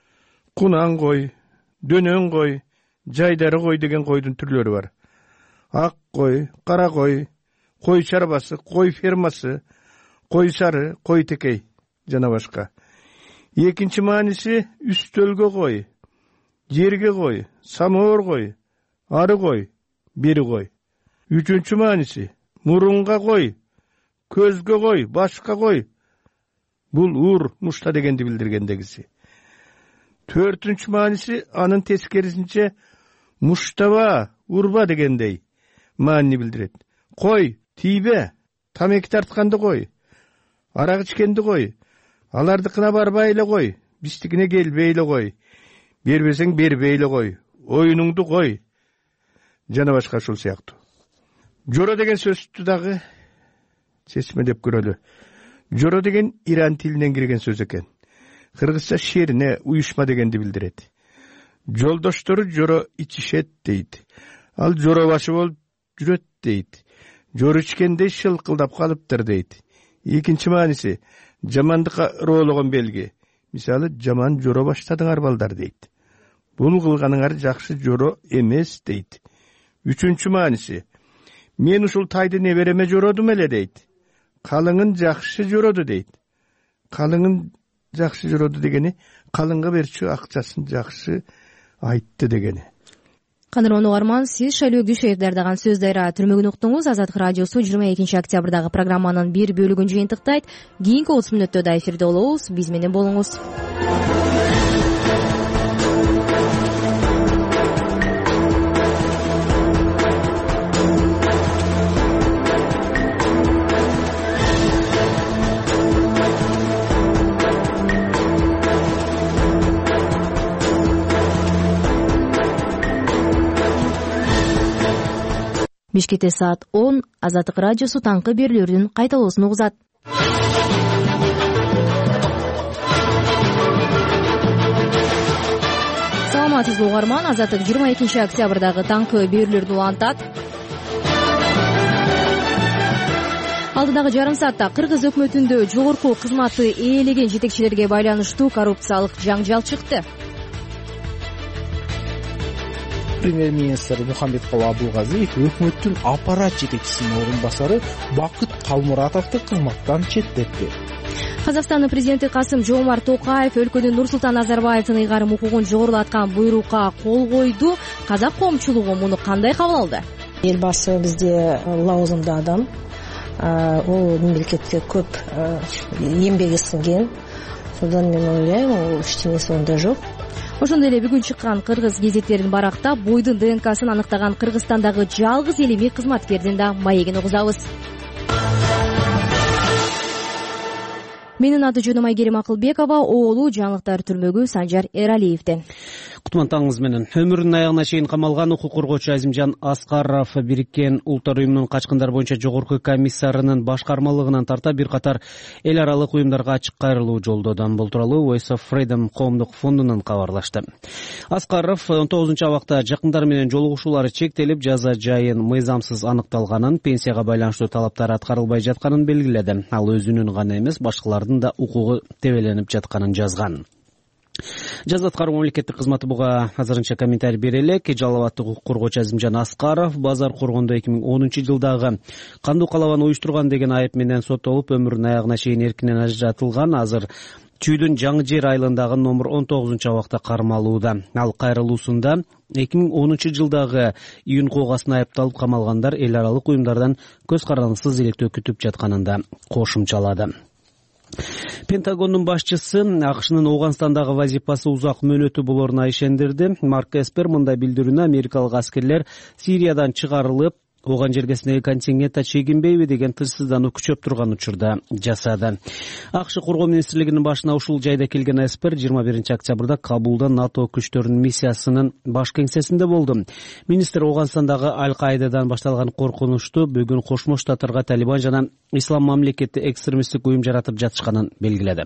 Кунан кой, дөнөн кой, жайдары кой деген койдун түрлөрү бар. Ак кой, кара кой, кой чарбасы, кой фермасы, кой сары, кой текей, жана башка. Экинчи мааниси үстөлгө кой, жерге кой, самоор кой, ары кой, бери кой. Үчүнчү мааниси мурунга кой, көзгө кой, башка кой. Бул ур, мушта дегенди билдиргендегиси. Төртүнчү мааниси анын тескерисинче муштаба, урба дегендей маани билдирет. Кой, тийбе, тамеки тартканды кой, арак ичкенди кой. Алардыкына барбай эле кой, биздикине келбей эле кой. Бербесең бербей эле кой, оюнуңду кой. Жана башка ушул сыяктуу. Жоро деген сөздү дагы чечмелеп көрөлү. Жоро деген иран тилинен кирген сөз экен. Кыргызча шерине, уюшма дегенди билдирет. Жолдоштору жоро ичишет дейт. Ал жоро башы болуп жүрөт дейт. Жоро ичкенде шылкылдап калыптыр дейт. Экинчи мааниси жамандыкка роологон белги. Мисалы, жаман жоро баштадыңар балдар дейт. Бул кылганыңар жакшы жоро эмес дейт. Үчүнчү мааниси мен ушул тайды небереме жородум эле дейт. Калыңын жакшы жороду дейт. Калыңын жакшы жүрөдү дегени, калыңга берчү акчасын жакшы айтты дегени. Кадырлуу угарман, сиз Шайлоо Дүйшөев даярдаган сөз дайра түрмөгүн уктуңуз. Азаттык радиосу жыйырма экинчи октябрдагы программанын бир бөлүгүн жыйынтыктайт. Кийинки отуз мүнөттө да эфирде болобуз. Биз менен болуңуз. Бишкекте саат он. Азаттык радиосу таңкы берүүлөрдүн кайталоосун угузат. Саламатсызбы угарман, Азаттык жыйырма экинчи октябрдагы таңкы берүүлөрдү улантат. Алдыдагы жарым саатта Кыргыз өкмөтүндө жогорку кызматы ээлеген жетекчилерге байланыштуу коррупциялык жаңжал чыкты. Премьер-министр Мухамбеткулы Абылгазиев өкмөттүн аппарат жетекчисинин орун басары Бакыт Калмуратовду кызматтан четтетти. Казакстандын президенти Касым-Жомарт Токаев өлкөнүн Нурсултан Назарбаевдин ыйгарым укугун жогорулаткан буйрукка кол койду. Казак коомчулугу муну кандай кабыл алды? Элбасы бизде лауазымдуу адам. Ол мемлекетке көп эмгеги сиңген. Содан мен ойлойм, ол эчтемеси онда жок. Ошондой эле бүгүн чыккан кыргыз гезеттерин барактап, бойдун ДНКсын аныктаган Кыргызстандагы жалгыз элеми кызматкердин да маегин угузабыз. Менин аты жөнүм Айгерим Акылбекова, оолу жаңылыктар түрмөгү Санжар Эралиевден. Кутмантаңыз менен. Өмүрүнүн аягына чейин камалган укук коргоочу Азимжан Аскаров Бириккен Улуттар уюмунун качкындар боюнча жогорку комиссарынын башкармалыгынан тарта бир катар эл аралык уюмдарга ачык кайрылуу жолдоду. Бул тууралуу Voice of Freedom коомдук фондунан кабарлашты. Аскаров он тогузунчу абакта жакындары менен жолугушуулары чектелип, жаза жайын мыйзамсыз аныкталганын, пенсияга байланыштуу талаптар аткарылбай жатканын белгиледи. Ал өзүнүн гана эмес, башкалардын да укугу тебеленип жатканын жазган. Жаза аткаруу мамлекеттик кызматы буга азырынча комментарий бере элек. Жалал абаддык укук коргоочу Азимжан Аскаров базар коргондо эки миң онунчу жылдагы кандуу калабаны уюштурган деген айып менен соттолуп, өмүрүнүн аягына чейин эркинен ажыратылган. Азыр Чүйдүн Жаңы Жер айылындагы номер он тогузунчу абакта кармалууда. Ал кайрылуусунда эки миң онунчу жылдагы июнь куугасына айыпталып камалгандар эл аралык уюмдардан көз карандысыз илектөө күтүп жатканында кошумчалады. Пентагондун башчысы АКШнын Ооганстандагы вазифасы узак мөөнөтү болоруна ишендирди. Марк Эспер мындай билдирүүнү Америкалык аскерлер Сириядан чыгарылып, Ооган жергесиндеги контингентте чегинбейби деген тынчсыздануу күчөп турган учурда жасады. АКШ коргоо министрлигинин башына ушул жайда келген Эспер жыйырма биринчи октябрда Кабулда НАТО күчтөрүнүн миссиясынын баш кеңсесинде болду. Министр Ооганстандагы Аль-Каидадан башталган коркунучту бүгүн Кошмо Штаттарга Талибан жана Ислам мамлекети экстремисттик уюм жаратып жатышканын белгиледи.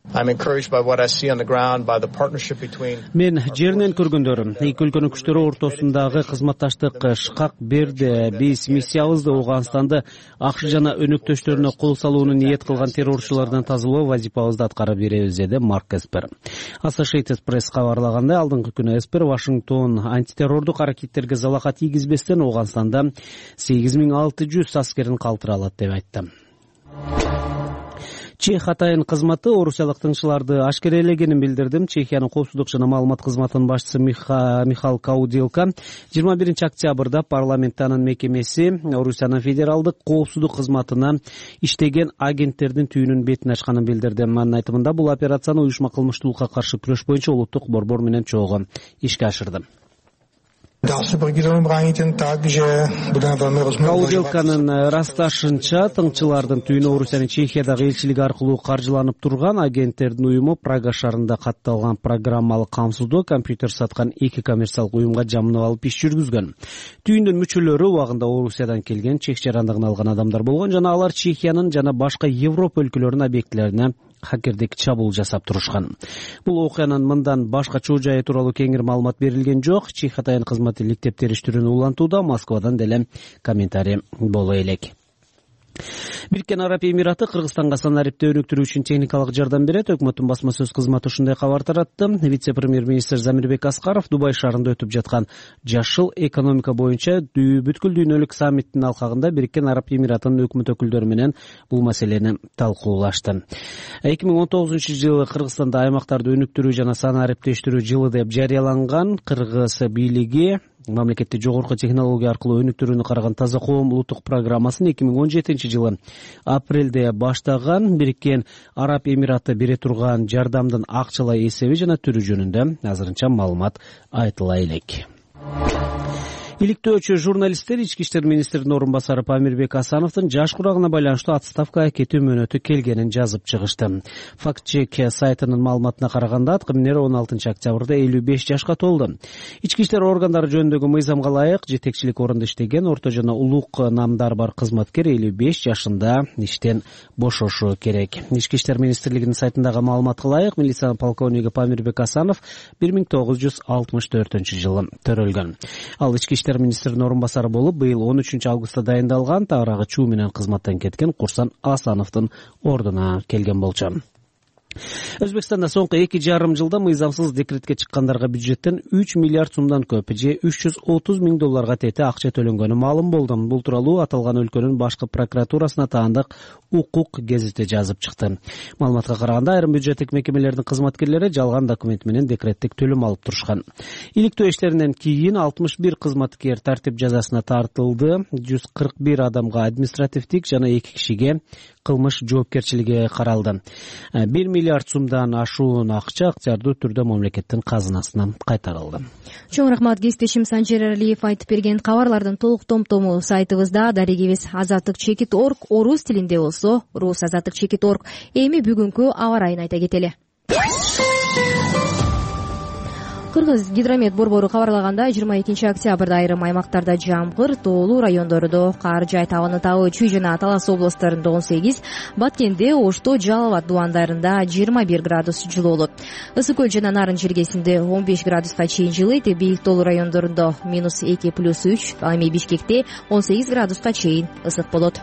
Мен жеринен көргөндөрүм, эки өлкөнүн күчтөрү ортосундагы кызматташтык шкак берди. Биз миссиябызды Ооганстанды АКШ жана өнөктөштөрүнө кол салууну ниет кылган террорчулардан тазалоо вазифабызды аткарып беребиз, деди Марк Эспер. Associated Press кабарлагандай, алдыңкы күнү Эспер Вашингтон антитеррордук аракеттерге залака тийгизбестен Ооганстанда сегиз миң алты жүз аскерин калтыра алат деп айтты. Чех атайын кызматы орусиялык тыңчыларды ашкерелегенин билдирди. Чехиянын коопсуздук жана маалымат кызматынын башчысы Михаил Каудилка жыйырма биринчи октябрда парламенттин мекемеси Орусиянын федералдык коопсуздук кызматына иштеген агенттердин түйүнүн бетин ачканын билдирди. Анын айтымында бул операцияны уюшма кылмыштуулукка каршы күрөш боюнча улуттук борбор менен чогуу ишке ашырды. Каудилканын ырасташынча, тыңчылардын түйүнү Орусиянын Чехиядагы элчилиги аркылуу каржыланып турган агенттердин уюму Прага шаарында катталган программалык камсыздоо компьютер саткан эки коммерциялык уюмга жамынып алып иш жүргүзгөн. Түйүндүн мүчөлөрү убагында Орусиядан келген, чех жарандыгын алган адамдар болгон жана алар Чехиянын жана башка Европа өлкөлөрүнүн объектилерине хакердик чабуул жасап турушкан. Бул окуянын мындан башка чоо жайы тууралуу кеңири маалымат берилген жок. Чех атайын кызматы иликтеп териштирүүнү улантууда. Москвадан деле комментарий боло элек. Бириккен Араб Эмираты Кыргызстанга санариптти өнүктүрүү үчүн техникалык жардам берет. Өкмөттүн басма сөз кызматы ушундай кабар таратты. Вице-премьер-министр Замирбек Аскаров Дубай шаарында өтүп жаткан жашыл экономика боюнча бүткүл дүйнөлүк саммиттин алкагында Бириккен Араб Эмиратынын өкмөт өкүлдөрү менен бул маселени талкуулашты. эки миң он тогузунчу жылы Кыргызстанда аймактарды өнүктүрүү жана санариптештирүү жылы деп жарыяланган. Кыргыз бийлиги мамлекетти жогорку технология аркылуу өнүктүрүүнү караган Таза коом улуттук программасын эки миң он жетинчи жылы апрелде баштаган. Бириккен Араб Эмираты бере турган жардамдын акчалай эсеби жана түрү жөнүндө азырынча маалымат айтыла элек. Иликтөөчү журналисттер ички иштер министринин орун басары Памирбек Асановдун жаш курагына байланыштуу отставкага кетүү мөөнөтү келгенин жазып чыгышты. Фактчек сайтынын маалыматына караганда аткаминер он алтынчы октябрда элүү беш жашка толду. Ички иштер органдары жөнүндөгү мыйзамга ылайык жетекчилик орунда иштеген орто жана улук намдар бар кызматкер элүү беш жашында иштен бошошу керек. Ички иштер министрлигинин сайтындагы маалыматка ылайык милиция полковниги Памирбек Асанов бир миң тогуз жүз алтымыш төртүнчү жылы төрөлгөн. Ал ички иштер министринин орун басары болуп, быйыл он үчүнчү августта дайындалган, тагыраагы чуу менен кызматтан кеткен Курсан Асановдун ордуна келген болчу. Өзбекстанда соңку эки жарым жылда мыйзамсыз декретке чыккандарга бюджеттен үч миллиард сумдан көп же үч жүз отуз миң долларга тети акча төлөнгөнү маалым болду. Бул тууралуу аталган өлкөнүн башкы прокуратурасына таандык Укук гезити жазып чыкты. Маалыматка караганда айрым бюджеттик мекемелердин кызматкерлери жалган документ менен декреттик төлөм алып турушкан. Иликтөө иштеринен кийин алтымыш бир кызматкер тартип жазасына тартылды. жүз кырк бир адамга административдик жана эки кишиге кылмыш жоопкерчилиги каралды. бир миллиард сумдан ашуун акча ыктыярдуу түрдө мамлекеттин казынасына кайтарылды. Чоң рахмат кесиптешим Санжер Алиев айтып берген кабарлардын толук том-тому сайтыбызда. Дарегибиз азаттык чекит точка орг орус тилинде болсо, рус азаттык чекит точка орг. Эми бүгүнкү аба ырайын айта кетели. Кыргыз гидромет борбору кабарлагандай, жыйырма экинчи октябрда айрым аймактарда жамгыр, тоолуу райондордо кар жай табаны табы Чүй жана Талас областарында он сегиз, Баткенде, Ошто, Жалал абад дубандарында жыйырма бир градус жылуу болот. Ысык көл жана Нарын жергесинде он беш градуска чейин жылыйт, бийик тоолуу райондорунда минус эки плюс үч, ал эми Бишкекте он сегиз градуска чейин ысык болот.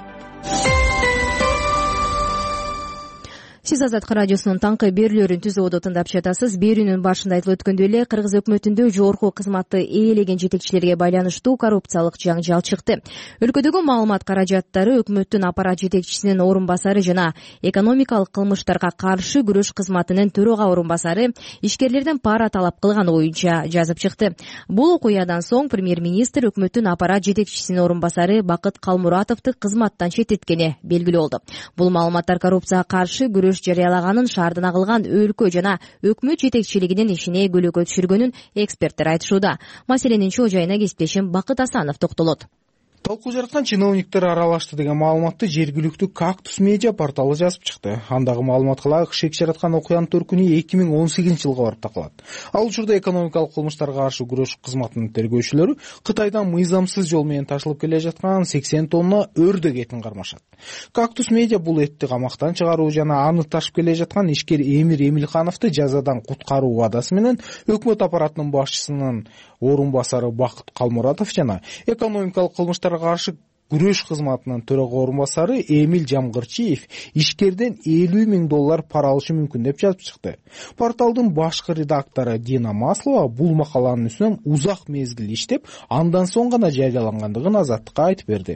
Сиз Азаттык радиосунун таңкы берүүлөрүн Түз ободо тыңдап жатасыз. Берүүнүн башында айтылып өткөндөй эле, Кыргыз өкмөтүндө жогорку кызматты ээлеген жетекчилерге байланыштуу коррупциялык жаңжал чыкты. Өлкөдөгү маалымат каражаттары өкмөттүн аппарат жетекчисинин орун басары жана экономикалык кылмыштарга каршы күрөш кызматынын төрага орун басары ишкерлерден пара талап кылганы боюнча жазып чыкты. Бул окуядан соң премьер-министр өкмөттүн аппарат жетекчисинин орун басары Бакыт Калмуратовду кызматтан четтеткени белгилүү болду. Бул маалыматтар коррупцияга каршы күрөш жарыялаганын, шаардан агылган өлкө жана өкмөт жетекчилигинин ишине көйгөй түшүргөнүн эксперттер айтышууда. Маселенин чоо жайына кесиптешим Бакыт Асанов токтолот. Талкуу жараткан чиновниктер аралашты деген маалыматты жергиликтүү Кактус медиа порталы жазып чыкты. Андагы маалыматка ылайык, шек жараткан окуянын төркүнү эки миң он сегизинчи жылга барып такалат. Ал учурда экономикалык кылмыштарга каршы күрөш кызматынын тергөөчүлөрү Кытайдан мыйзамсыз жол менен ташылып келе жаткан сексен тонна өрдөк этин кармашат. Кактус медиа бул этти камактан чыгаруу жана аны ташып келе жаткан ишкер Эмир Эмилхановду жазадан куткаруу убадасы менен өкмөт аппаратынын башчысынын орун басары Бакыт Калмуратов жана экономикалык кылмыштар каршы күрөш кызматынын төрага орун басары Эмил Жамгырчиев ишкерден элүү миң доллар пара алышы мүмкүн деп жазып чыкты. Порталдын башкы редактору Дина Маслова бул макаланын үстүнөн узак мезгил иштеп, андан соң гана жарыялангандыгын Азаттыкка айтып берди.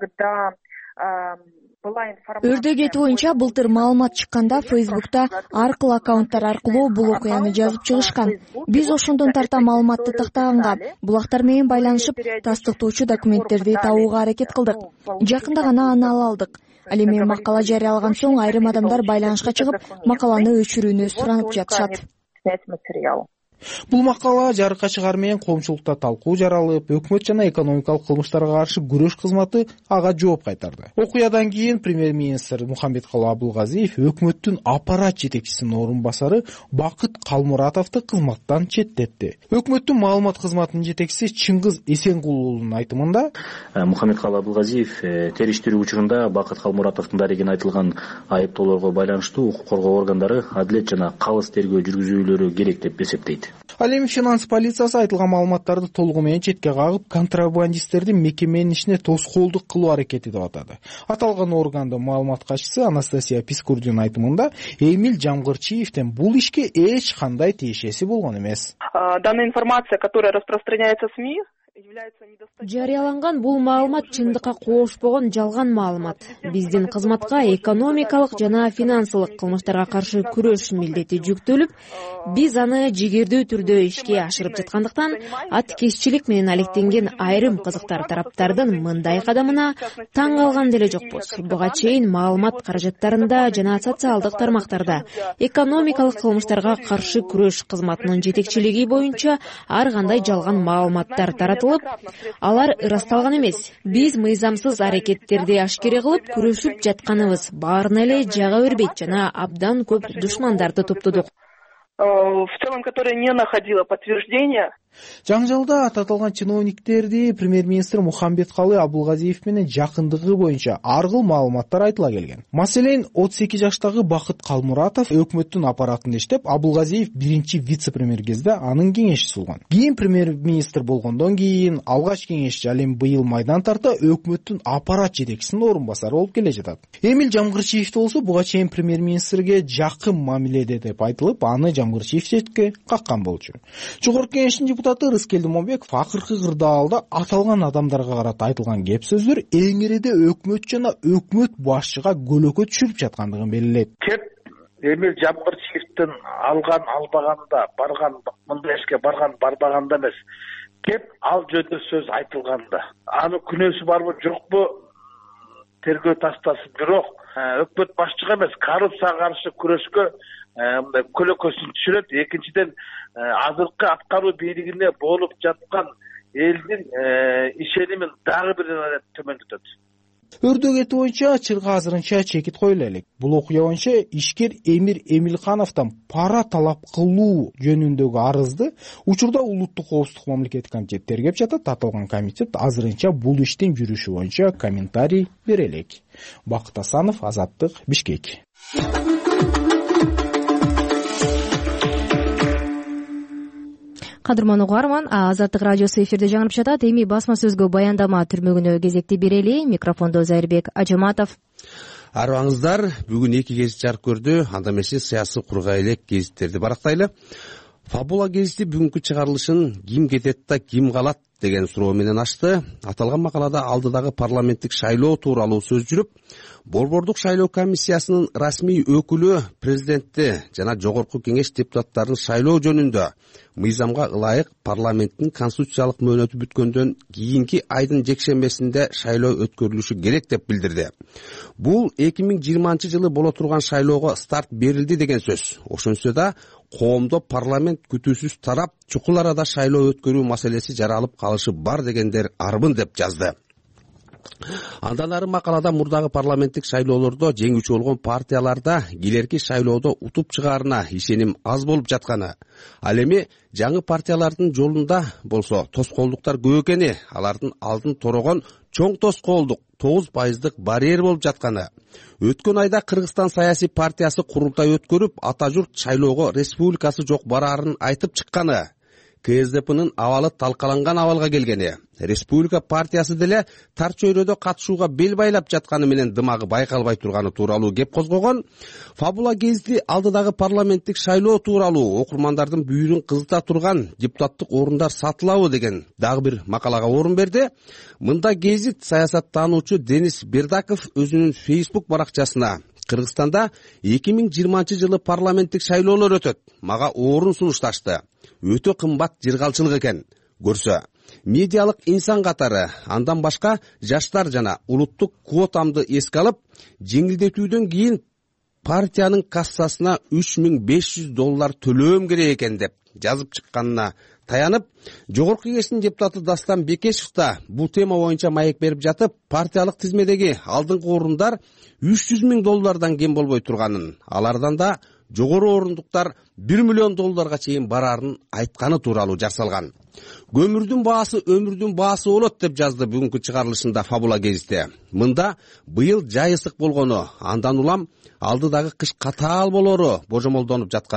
Өрдөк эти боюнча былтыр маалымат чыкканда Фейсбукта аркылуу аккаунттар аркылуу бул окуяны жазып чыгышкан. Биз ошондон тарта маалыматты тактаганга, булактар менен байланышып, тастыктоочу документтерди табууга аракет кылдык. Жакында гана аны ала алдык. Ал эми макала жарыялаган соң айрым адамдар байланышка чыгып, макаланы өчүрүүнү суранып жатышат. Бул макала жарыкка чыгар менен коомчулукта талкуу жаралып, өкмөт жана экономикалык кылмыштарга каршы күрөш кызматы ага жооп кайтарды. Окуядан кийин премьер-министр Мухаммедкалый Абылгазиев өкмөттүн аппарат жетекчисинин орун басары Бакыт Калмуратовду кызматтан четтетти. Өкмөттүн маалымат кызматынын жетекчиси Чыңгыз Эсенгулулунун айтымында, Мухаммедкалый Абылгазиев териштирүү учурунда Бакыт Калмуратовдун дарегине айтылган айыптоолорго байланыштуу укук коргоо органдары адилет жана калыс тергөө жүргүзүүлөрү керек деп эсептейт. Ал эми финанс полициясы айтылган маалыматтарды толугу менен четке кагып, контрабандисттерди мекеменин ишине тоскоолдук кылуу аракети деп атады. Аталган органдын маалымат катчысы Анастасия Пискурдин айтымында Эмиль Жамгырчиевдин бул ишке эч кандай тиешеси болгон эмес. Данная информация, которая распространяется в СМИ, жарыяланган бул маалымат чындыкка коошпогон жалган маалымат. Биздин кызматка экономикалык жана финансылык кылмыштарга каршы күрөш милдети жүктөлүп, биз аны жигердүү түрдө ишке ашырып жаткандыктан, аткезчилик менен алектенген айрым кызыктар тараптардын мындай кадамына таң калган деле жокпуз. Буга чейин маалымат каражаттарында жана социалдык тармактарда экономикалык кылмыштарга каршы күрөш кызматынын жетекчилиги боюнча ар кандай жалган маалыматтар таратылып, алар ырасталган эмес. Биз мыйзамсыз аракеттерди ашкере кылып күрөшүп жатканыбыз баарына эле жага бербейт жана абдан көп душмандарды топтодук. В целом, которая не находила подтверждения. Жаңжалда аталган чиновниктерди премьер-министр Мухамбеткалы Абулгазиев менен жакындыгы боюнча ар кыл маалыматтар айтыла келген. Маселен, отуз эки жаштагы Бакыт Калмуратов өкмөттүн аппаратында иштеп, Абулгазиев биринчи вице-премьер кезде анын кеңешчиси болгон. Кийин премьер-министр болгондон кийин алгач кеңешчи, ал эми быйыл майдан тарта өкмөттүн аппарат жетекчисинин орун басары болуп келе жатат. Эмиль Жамгырчиев болсо буга чейин премьер-министрге жакын мамиледе деп айтылып, аны Жамгырчиев четке каккан болчу. Жогорку кеңештин депутаты Рыскелди Момбеков акыркы кырдаалда аталган адамдарга карата айтылган кеп сөздөр эңириде өкмөт жана өкмөт башчыга көлөкө түшүрүп жаткандыгын белгилейт. Кеп Эмиль Жамгырчиевдин алган албаганда, барган мындай ишке барган барбаганда эмес. Кеп ал жөнүндө сөз айтылганда, анын күнөөсү барбы жокпу тергөө таштасын. Бирок өкмөт башчыга эмес, коррупцияга каршы күрөшкө мындай көлөкөсүн түшүрөт. Экинчиден, азыркы аткаруу бийлигине болуп жаткан элдин ишенимин дагы бир төмөндөтөт. Өрдө кети боюнча чырга азырынча чекит коюла элек. Бул окуя боюнча ишкер Эмир Эмилхановдон пара талап кылуу жөнүндөгү арызды учурда Улуттук коопсуздук мамлекеттик комитети тергеп жатат. Аталган комитет азырынча бул иштин жүрүшү боюнча комментарий бере элек. Бакыт Асанов, Азаттык, Бишкек. Кадырман угарман, Азаттык радиосу эфирде жаңырып жатат. Эми басма сөзгө баяндама түрмөгүнө кезекти берели. Микрофондо Зайырбек Ажаматов. Арыбаңыздар, бүгүн эки гезит жарык көрдү. Анда эмесе саясий кургай элек гезиттерди барактайлы. Фабула гезити бүгүнкү чыгарылышын ким кетет да ким калат деген суроо менен ачты. Аталган макалада алдыдагы парламенттик шайлоо тууралуу сөз жүрүп, Борбордук шайлоо комиссиясынын расмий өкүлү президентти жана жогорку кеңеш депутаттарын шайлоо жөнүндө мыйзамга ылайык парламенттин конституциялык мөөнөтү бүткөндөн кийинки айдын жекшембесинде шайлоо өткөрүлүшү керек деп билдирди. Бул эки миң жыйырманчы жылы боло турган шайлоого старт берилди деген сөз. Ошентсе да коомдо парламент күтүүсүз тарап, чукул арада шайлоо өткөрүү маселеси жаралып калышы бар дегендер арбын деп жазды. Андан ары макалада мурдагы парламенттик шайлоолордо жеңүүчү болгон партияларда келерки шайлоодо утуп чыгаарына ишеним аз болуп жатканы, ал эми жаңы партиялардын жолунда болсо тоскоолдуктар көп экени, алардын алдын торогон чоң тоскоолдук тогуз пайыздык барьер болуп жатканы, өткөн айда Кыргызстан саясий партиясы курултай өткөрүп, ата журт шайлоого республикасы жок бараарын айтып чыкканы, КСДПнын абалы талкаланган абалга келгени, республика партиясы деле тар чөйрөдө катышууга бел байлап жатканы менен дымагы байкалбай турганы тууралуу кеп козгогон. Фабула гезити алдыдагы парламенттик шайлоо тууралуу окурмандардын бүйүрүн кызыта турган депутаттык орундар сатылабы деген дагы бир макалага орун берди. Мында гезит саясаттануучу Денис Бердаков өзүнүн Facebook баракчасына Кыргызстанда эки миң жыйырманчы жылы парламенттик шайлоолор өтөт, мага орун сунушташты. Өтө кымбат жыргалчылык экен. Көрсө, медиалык инсан катары, андан башка жаштар жана улуттук квотамды эске алып, жеңилдетүүдөн кийин партиянын кассасына үч миң беш жүз доллар төлөөм керек экен деп жазып чыкканына таянып, жогорку кеңештин депутаты Дастан Бекешев да бул тема боюнча маек берип жатып, партиялык тизмедеги алдыңкы орундар үч жүз миң доллардан кем болбой турганын, алардан да жогору орундуктар бир миллион долларга чейин барарын айтканы тууралуу жасалган. Көмүрдүн баасы өмүрдүн баасы болот деп жазды бүгүнкү чыгарылышында Фабула гезити. Мында быйыл жай ысык болгону, андан улам алдыдагы кыш катаал болору божомолдонуп жатканы,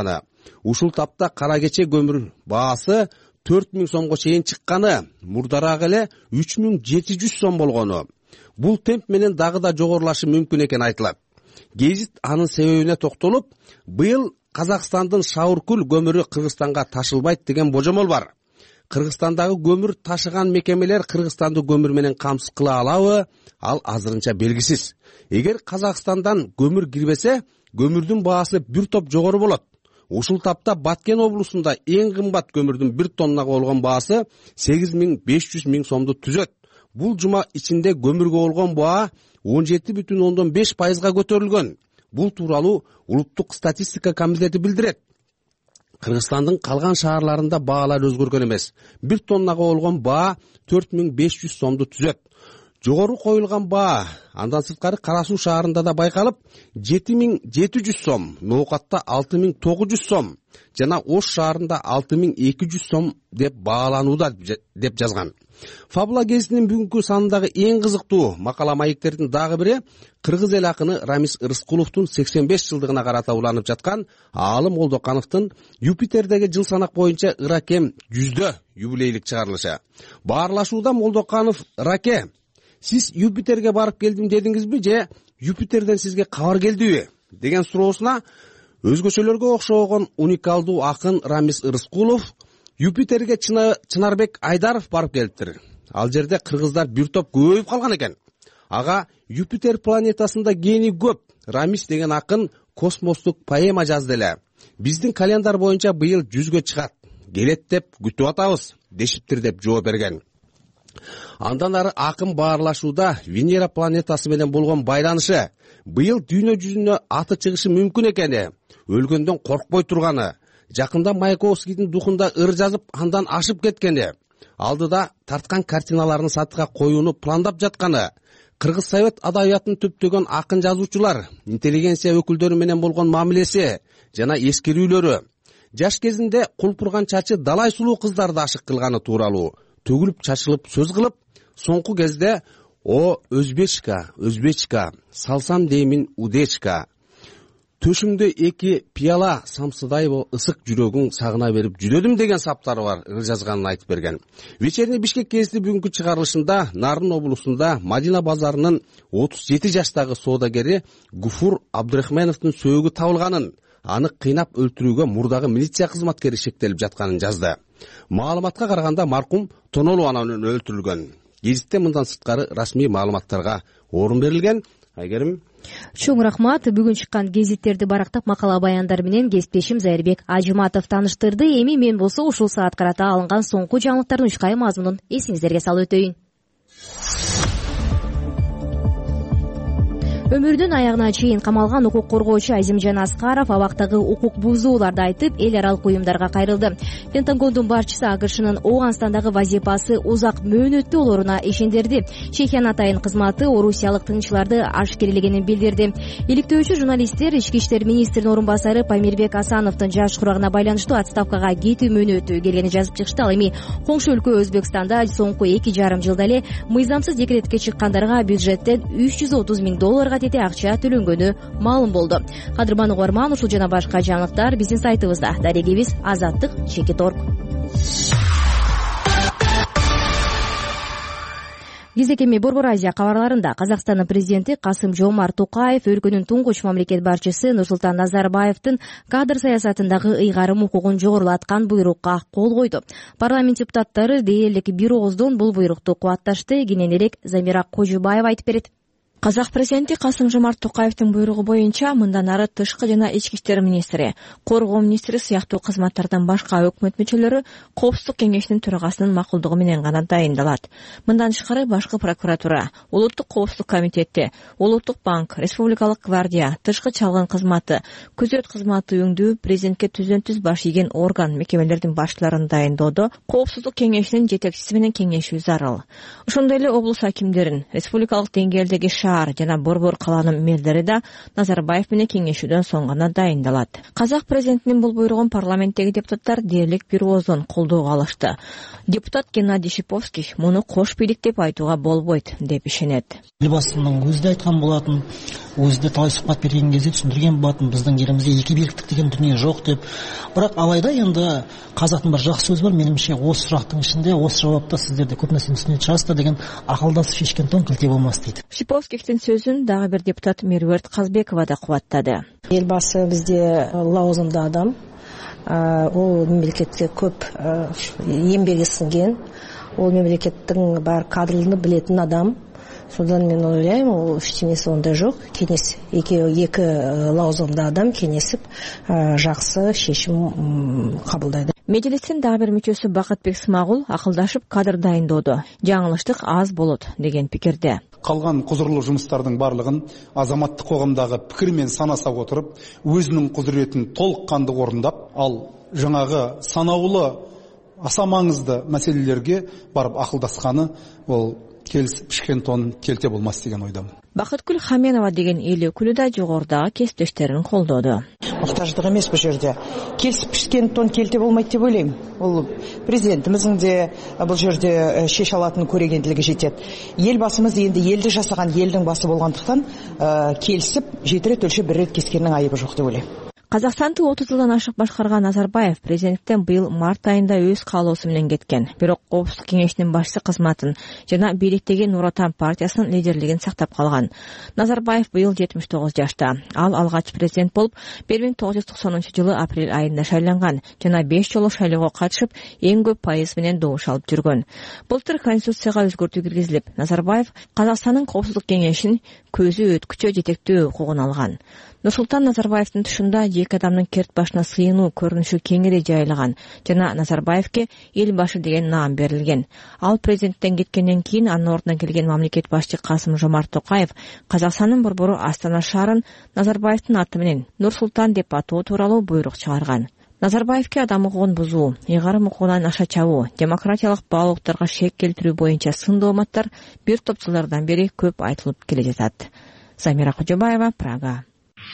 ушул тапта кара кече көмүр баасы төрт миң сомго чейин чыкканы, мурдараак эле үч миң жети жүз сом болгону. Бул темп менен дагы да жогорулашы мүмкүн экени айтылат. Гезит анын себебине токтолуп, быйыл Казакстандын Шауркул көмүрү Кыргызстанга ташылбайт деген божомол бар. Кыргызстандагы көмүр ташыган мекемелер Кыргызстанды көмүр менен камсыз кыла алабы? Ал азырынча белгисиз. Эгер Казакстандан көмүр кирбесе, көмүрдүн баасы бир топ жогору болот. Ушул тапта Баткен облусунда эң кымбат көмүрдүн бир тоннага болгон баасы сегиз миң беш жүз миң сомду түзөт. Бул жума ичинде көмүргө болгон баа он жети бүтүн ондон беш пайызга көтөрүлгөн. Бул тууралуу Улуттук статистика комитети билдирет. Кыргызстандын калган шаарларында баалар өзгөргөн эмес. бир тоннага болгон баа төрт миң беш жүз сомду түзөт. Жогору коюлган баа андан сырткары Кара Суу шаарында да байкалып, жети миң жети жүз сом, Ноокатта алты миң тогуз жүз сом жана Ош шаарында алты миң эки жүз сом деп бааланууда деп жазган. Фабула гезитинин бүгүнкү санындагы эң кызыктуу макала маектердин дагы бири кыргыз эл акыны Рамис Рыскуловдун сексен беш жылдыгына карата уланып жаткан Аалым Молдокановдун Юпитердеги жыл санак боюнча Ыракем жүздө юбилейлик чыгарылышы. Баарлашууда Молдоканов: "Раке, сиз Юпитерге барып келдим дедиңизби же Юпитерден сизге кабар келдиби?" деген суроосуна өзгөчөлөргө окшогон уникалдуу акын Рамис Рыскулов Юпитерге Чынарбек Айдаров барып келиптир. Ал жерде кыргыздар бир топ көбөйүп калган экен. Ага Юпитер планетасында гений көп Рамис деген акын космостук поэма жазды эле. Биздин календар боюнча быйыл жүзгө чыгат. Келет деп күтүп атабыз дешиптир деп жооп берген. Андан ары акын баарлашууда Венера планетасы менен болгон байланышы, быйыл дүйнө жүзүнө аты чыгышы мүмкүн экени, өлгөндөн коркпой турганы, жакында Маяковскийдин духунда ыр жазып андан ашып кеткени, алдыда тарткан картиналарын сатыга коюуну пландап жатканы, Кыргыз Совет адабиятын түптөгөн акын жазуучулар, интеллигенция өкүлдөрү менен болгон мамилеси жана эскерүүлөрү, жаш кезинде кулпурган чачы далай сулуу кыздарды ашык кылганы тууралуу төгүлүп чачылып сөз кылып, соңку кезде "О өзбечка, өзбечка, салсам деймин удечка, төшүңдө эки пияла самсыдай бо ысык жүрөгүң сагына берип жүрөдүм" деген саптары бар ыр жазганын айтып берген. Вечерний Бишкек гезити бүгүнкү чыгарылышында Нарын облусунда Мадина базарынын отуз жети жаштагы соодагери Гуфур Абдрахмановдун сөөгү табылганын, аны кыйнап өлтүрүүгө мурдагы милиция кызматкери шектелип жатканын жазды. Маалыматка караганда маркум тонолуу анан өлтүрүлгөн. Гезитте мындан сырткары расмий маалыматтарга орун берилген. Айгерим, чоң рахмат. Бүгүн чыккан гезиттерди барактап макала баяндар менен кесиптешим Зайырбек Ажыматов тааныштырды. Эми мен болсо ушул саат карата алынган соңку жаңылыктардын үч кайы мазмунун эсиңиздерге салып өтөйүн. Өмүрүнүн аягына чейин камалган укук коргоочу Азимжан Аскаров абактагы укук бузууларды айтып, эл аралык уюмдарга кайрылды. Пентагондун башчысы АКШнын Ооганстандагы вазифасы узак мөөнөттүү болоруна ишендирди. Чехиянын атайын кызматы орусиялык тынччыларды ашкерелегенин билдирди. Иликтөөчү журналисттер ички иштер министринин орун басары Памирбек Асановдун жаш курагына байланыштуу отставкага кетүү мөөнөтү келгенин жазып чыгышты. Ал эми коңшу өлкө Өзбекстанда соңку эки жарым жылда эле мыйзамсыз декретке чыккандарга бюджеттен үч жүз отуз миң долларга тете акча төлөнгөнү маалым болду. Кадырман угарман, ушул жана башка жаңылыктар биздин сайтыбызда. Дарегибиз азаттык чекит точка орг. Кезекеми Борбор Азия кабарларында Казакстандын президенти Касым-Жомарт Токаев өлкөнүн туңгуч мамлекет башчысы Нурсултан Назарбаевдин кадр саясатындагы ыйгарым укугун жогорулаткан буйрукка кол койду. Парламент депутаттары дээрлик бир ооздон бул буйрукту кубатташты. Кененирээк Замира Кожубаева айтып берет. Казак президенти Касым-Жомарт Токаевдин буйругу боюнча мындан ары тышкы жана ички иштер министри, коргоо министри сыяктуу кызматтардан башка өкмөт мүчөлөрү Коопсуздук кеңешинин төрагасынын макулдугу менен гана дайындалат. Мындан тышкары башкы прокуратура, Улуттук коопсуздук комитети, Улуттук банк, Республикалык гвардия, тышкы чалгын кызматы, күзөт кызматы өңдүү президентке түздөн түз баш ийген орган мекемелердин баштарын дайындоодо Коопсуздук кеңешинин жетекчиси менен кеңешүү зарыл. Ошондой эле облус акимдерин, республикалык деңгээлдеги шаар жана Борбор калаанын мэрлери да Назарбаев менен кеңешүүдөн соң гана дайындалат. Казак президентинин бул буйругун парламенттеги депутаттар дээрлик бир ооздон колдоого алышты. Депутат Геннадий Шиповский муну кош бийлик деп айтууга болбойт деп ишенет. Елбасының өзі де айтқан болатын, өзі де талай сұхбат берген кезде түсіндірген болатын, біздің елімізде екі биліктік деген дүние жоқ деп. Бірақ алайда енді қазақтың бір жақсы сөзі бар, меніңше осы сұрақтың ішінде, осы жауапта сіздер де көп нәрсені түсінетін шығарсыздар деген ақылдасып шешкен тон кілте болмас дейді. Шиповскийдин сөзүн дагы бир депутат Меруерт Казбекова да кубаттады. Елбасы бізде лауазымды адам, ол мемлекетке көп еңбегі сіңген, ол мемлекеттің бар кадрлыны білетін адам. Содан мен ойлаймын, ол ештеңесі онда жоқ. Кеңес екі екі лауазымды адам кеңесіп жақсы шешім қабылдайды. Мejлистин дагы бир мүчөсү Бакытбек Смагул акылдашып кадр дайындоодо жаңылыштык аз болот деген пикирде. Қалған құзырлы жұмыстардың барлығын азаматтық қоғамдағы пікірмен санаса отырып, өзінің құзыретін толыққанды орындап, ал жаңағы санаулы аса маңызды мәселелерге барып ақылдасқаны ол келісіп пішкен тон келте болмас деген ойдамын. Бақытгүл Хаменова деген эл өкүлү да жогорудагы кесиптештерин колдоду. Мұқтаждық емес бұл жерде. Келісіп пішкен тон келте болмайды деп ойлаймын. Ол президентіміздің де бұл жерде шеше алатын көрегенділігі жетеді. Елбасымыз енді елді жасаған елдің басы болғандықтан келісіп жеті рет өлшеп бір рет кескеннің айыбы жоқ деп ойлаймын. Казакстанды отуз жылдан ашык башкарган Назарбаев президенттен быйыл март айында өз каалоосу менен кеткен. Бирок Коопсуздук кеңешинин башчы кызматын жана бийликтеги Нур Отан партиясынын лидерлигин сактап калган. Назарбаев быйыл жетимиш тогуз жашта. Ал алгач президент болуп бир миң тогуз жүз токсонунчу жылы апрель айында шайланган жана беш жолу шайлоого катышып, эң көп пайыз менен добуш алып жүргөн. Былтыр конституцияга өзгөртүү киргизилип, Назарбаев Казакстандын Коопсуздук кеңешинин көзү өткүчө жетектөө укугун алган. Нурсултан Назарбаевдин тушунда эки адамдын керт башына сыйынуу көрүнүшү кеңири жайылаган жана Назарбаевке эл башы деген наам берилген. Ал президенттен кеткенден кийин анын ордуна келген мамлекет башчы Касым Жомарт Токаев Казакстандын борбору Астана шаарын Назарбаевдин аты менен Нурсултан деп атоо тууралуу буйрук чыгарган. Назарбаевке адам укугун бузуу, ыйгарым укугунан аша чабуу, демократиялык баалуулуктарга шек келтирүү боюнча сын дооматтар бир топ жылдардан бери көп айтылып келе жатат. Замира Кожобаева, Прага.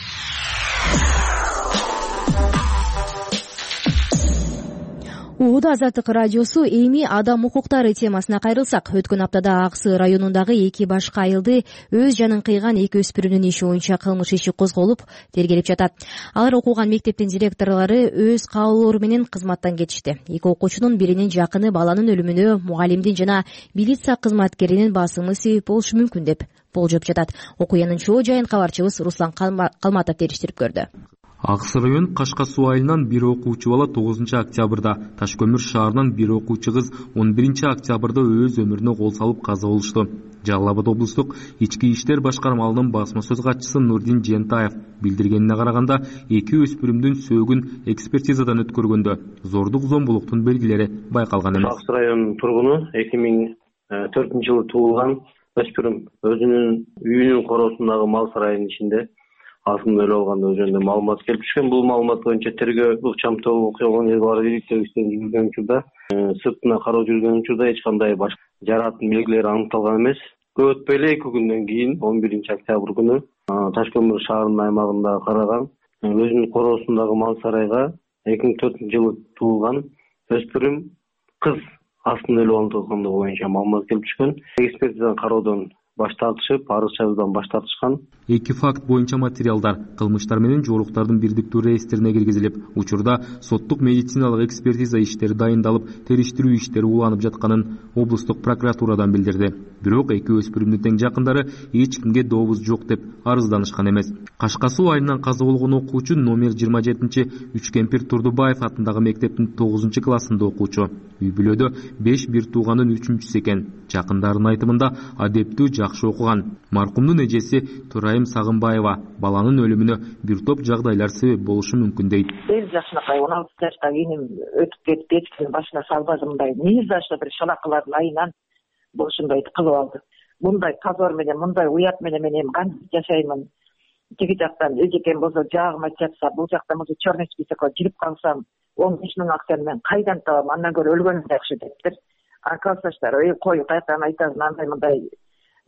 Ууда Азаттык радиосу эми адам укуктары темасына кайрылсак, өткөн аптада Аксы районундагы эки башка айылды өз жанын кыйган эки өспүрүмдүн иши боюнча кылмыш иши козголуп, тергелип жатат. Алар окуган мектептин директорлору өз каалоолору менен кызматтан кетишти. Эки окуучунун биринин жакыны баланын өлүмүнө мугалимдин жана милиция кызматкеринин басымы себеп болушу мүмкүн деп болжоп жатат. Окуянын чоо жайын кабарчыбыз Руслан Калматов териштирип көрдү. Аксы район Кашка суу айылынан бир окуучу бала тогузунчу октябрда, Таш көмүр шаарынан бир окуучу кыз он биринчи октябрда өз өмүрүнө кол салып каза болушту. Жалал Абад облустук ички иштер башкармалыгынын басма сөз катчысы Нурдин Жентаев билдиргенине караганда, эки өспүрүмдүн сөөгүн экспертизадан өткөргөндө зордук зомбулуктун белгилери байкалган эмес. Аксы районунун тургуну эки миң төртүнчү жылы туулган өспүрүм өзүнүн үйүнүн короосундагы мал сарайынын ичинде асынып өлүп алгандыгы жөнүндө маалымат келип түшкөн. Бул маалымат боюнча тергөө ыкчамдуу окуя бар бийликтеги иштери жүргөн учурда, сыртына кароо жүргөн учурда эч кандай башка жарааттын белгилери аныкталган эмес. Көп өтпөй эле эки күндөн кийин он биринчи октябрь күнү Таш көмүр шаарынын аймагында караган өзүнүн короосундагы мал сарайга эки миң төртүнчү жылы туулган өспүрүм кыз асынып өлүп алгандыгы боюнча маалымат келип түшкөн. Экспертизадан кароодон баш тартышып, арыз чабуудан баш тартышкан. Эки факт боюнча материалдар кылмыштар менен жоолуктардын бирдиктүү реестерине киргизилип, учурда соттук медициналык экспертиза иштери дайындалып, териштирүү иштери уланып жатканын облустук прокуратурадан билдирди. Бирок эки өспүрүмдүн тең жакындары эч кимге добуз жок деп арызданышкан эмес. Кашка суу айылынан каза болгон окуучу номер жыйырма жетинчи Үчкемпир Турдубаев атындагы мектептин тогузунчу классында окуучу. Үй бүлөдө беш бир тууганын үчүнчүсү экен. Жакындарынын айтымында адептүү жакшы окуган. Маркумдун эжеси Турайым Сагынбаева баланын өлүмүнө бир топ жагдайлар себеп болушу мүмкүн дейт. сегиз жашынакай он алты жашта кийиним өтүп кетип эч кимдин башына салбадым, мындай миздашта бир шалакылардын айынан бул ушундай кылып алды. Мындай позор менен, мындай уят менен мен эми кантип жашаймын? Тиги жактан эжекем болсо жаагыма жатса, бул жактан болсо черный списокко кирип калсам, он беш миң акчаны мен кайдан табам? Андан көрө өлгөнүм жакшы дептир. Акалсаштар, ой кой, каяктан айтасың, андай мындай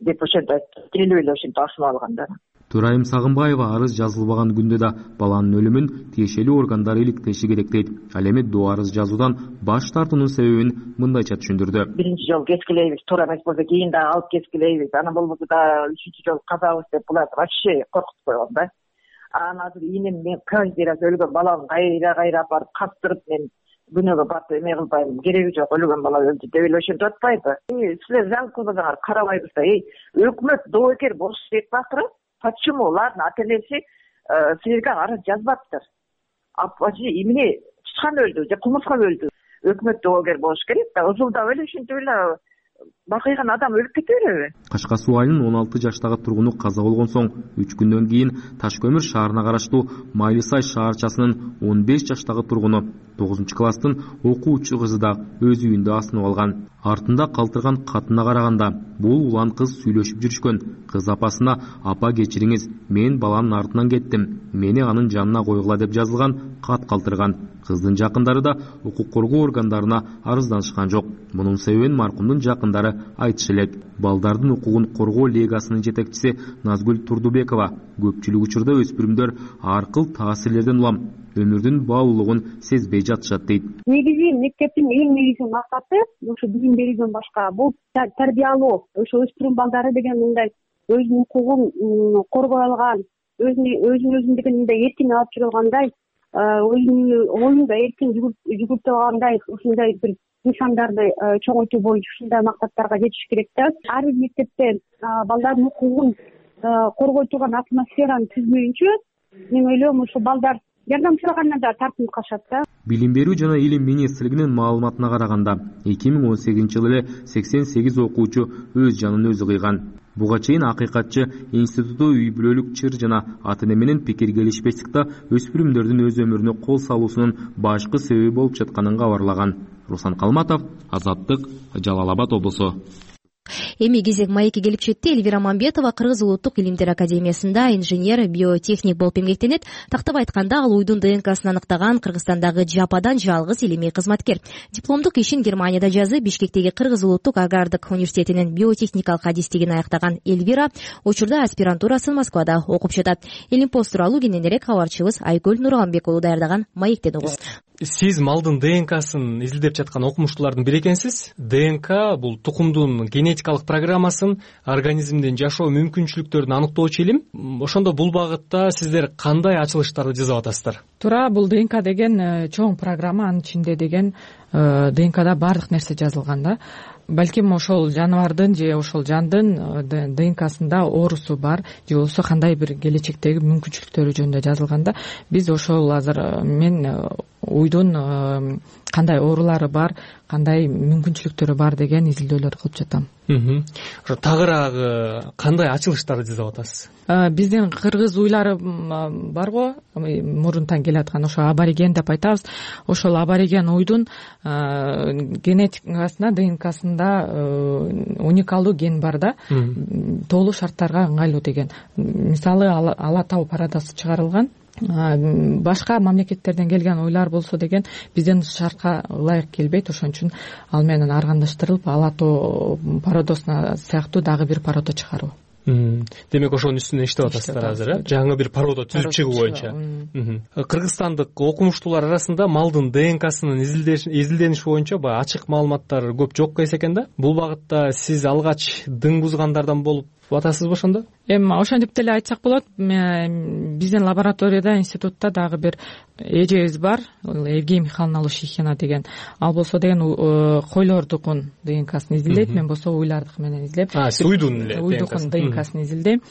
деп ошентип айтты. Делип эле ошентип асынып алган да. Төрайым Сагынбаева арыз жазылбаган күндө да баланын өлүмүн тиешелүү органдар иликтеши керек дейт. Ал эми до арыз жазуудан баш тартуунун себебин мындайча түшүндүрдү. Биринчи жолу кескилейбиз, туура эмес болсо кийин дагы алып кескилейбиз. Анан болбосо да үчүнчү жолу казабыз деп булар вообще коркутуп койгон да. Анан азыр ийинем мен каждый раз өлгөн баламды кайра кайра алып барып каптырып мен күнөөгө батып эме кылбайм, кереги жок, өлгөн бала өлдү деп эле ошентип атпайбы? Силер заң кылбасаңар карабайбыз да. Өкмөт доокер болуш керек баатыр. Почему ладно ата энеси силерге арыз жазбаптыр? Апачы эмне чычкан өлдү же кумурска өлдү? Өкмөт доогер болуш керек да. Узулдап эле ушинтип эле бакыйган адам өлүп кете береби? Кашка суу айылынын он алты жаштагы тургуну каза болгон соң үч күндөн кийин Таш көмүр шаарына караштуу Майлысай шаарчасынын он беш жаштагы тургуну тогузунчу класстын окуучу кызы да өз үйүндө асынып алган. Артында калтырган катына караганда бул улан кыз сүйлөшүп жүрүшкөн. Кыз апасына апа кечириңиз, мен баламдын артынан кеттим, мени анын жанына койгула деп жазылган кат калтырган. Кыздын жакындары да укук коргоо органдарына арызданышкан жок. Мунун себебин маркумдун жакындары айтышы элек. Балдардын укугун коргоо лигасынын жетекчиси Назгүл Турдубекова көпчүлүк учурда өспүрүмдөр ар кыл таасирлерден улам өмүрдүн баалуулугун сезбей жатышат дейт. Негизи мектептин эң негизги максаты ошо билим берүүдөн башка бул тарбиялоо. Ошо өспүрүм балдары деген мындай өзүнүн укугун коргой алган, өзүнүн өзүндүгүн мындай эркин алып жүрө алгандай, өзүнүн оюнда эркин жүгүртө алгандай ушундай бир нышандарды чоңойтуу боюнча ушундай максаттарга жетиш керек да. Ар бир мектепте балдардын укугун коргой турган атмосфераны түзмөйүнчө мен ойлойм ушул балдар жардам сурагандан да тартынып калышат да. Билим берүү жана илим министрлигинин маалыматына караганда эки миң он сегизинчи жылы эле сексен сегиз окуучу өз жанын өзү кыйган. Буга чейин акыйкатчы институту үй бүлөлүк чыр жана ата эне менен пикир келишпестикте өспүрүмдөрдүн өз өмүрүнө кол салуусунун башкы себеби болуп жатканын кабарлаган. Руслан Калматов, Азаттык, Жалал Абад облусу. Эми кезек маекке келип жетти. Элвира Мамбетова Кыргыз улуттук илимдер академиясында инженер, биотехник болуп эмгектенет. Тактап айтканда, ал уйдун ДНКсын аныктаган Кыргызстандагы жападан жалгыз илимий кызматкер. Дипломдук ишин Германияда жазып, Бишкектеги Кыргыз улуттук агрардык университетинин биотехникалык адистигин аяктаган Элвира учурда аспирантурасын Москвада окуп жатат. Элимпост тууралуу кененирээк кабарчыбыз Айгүл Нурганбек уулу даярдаган маектен угуз. Сиз малдын ДНКсын изилдеп жаткан окумуштуулардын бири экенсиз. ДНК бул тукумдун генетикалык программасын, организмдин жашоо мүмкүнчүлүктөрүн аныктоочу илим. Ошондо бул багытта сиздер кандай ачылыштарды жасап атасыздар? Туура, бул ДНК деген чоң программа, анын ичинде деген ДНКда баардык нерсе жазылган да. Балким ошол жаныбардын же ошол жандын ДНКсында оорусу бар же болбосо кандай бир келечектеги мүмкүнчүлүктөрү жөнүндө жазылган да. Биз ошол азыр мен уйдун кандай оорулары бар, кандай мүмкүнчүлүктөрү бар деген изилдөөлөрдү кылып жатам. Ошо тагыраагы кандай ачылыштарды жасап атасыз? Биздин кыргыз уйлары барго, мурунтан келаткан ошо абориген деп айтабыз. Ошол абориген уйдун генетикасына, ДНКсында уникалдуу ген бар да, тоолуу шарттарга ыңгайлуу деген. Мисалы Ала тау пародасы чыгарылган. Башка мамлекеттерден келген ойлар болсо деген биздин шартка ылайык келбейт, ошон үчүн ал менен аргандаштырылып Ала тоо пародосуна сыяктуу дагы бир пародо чыгаруу. Демек ошонун үстүнөн иштеп атасыздар азыр, э? Жаңы бир пародо түзүп чыгуу боюнча. Кыргызстандык окумуштуулар арасында малдын ДНКсынын изилдениши боюнча баягы ачык маалыматтар көп жок экен да. Бул багытта сиз алгач дың бузгандардан болуп атасызбы ошондо? Эми ошентип деле айтсак болот. Биздин лабораторияда, институтта дагы бир эжебиз бар, Евгения Михайловна Лушихина деген. Ал болсо деген койлордукун ДНКсын изилдейт, мен болсо уйлардык менен изилдеп. А, сиз уйдун эле уйдукун ДНКсын изилдейм.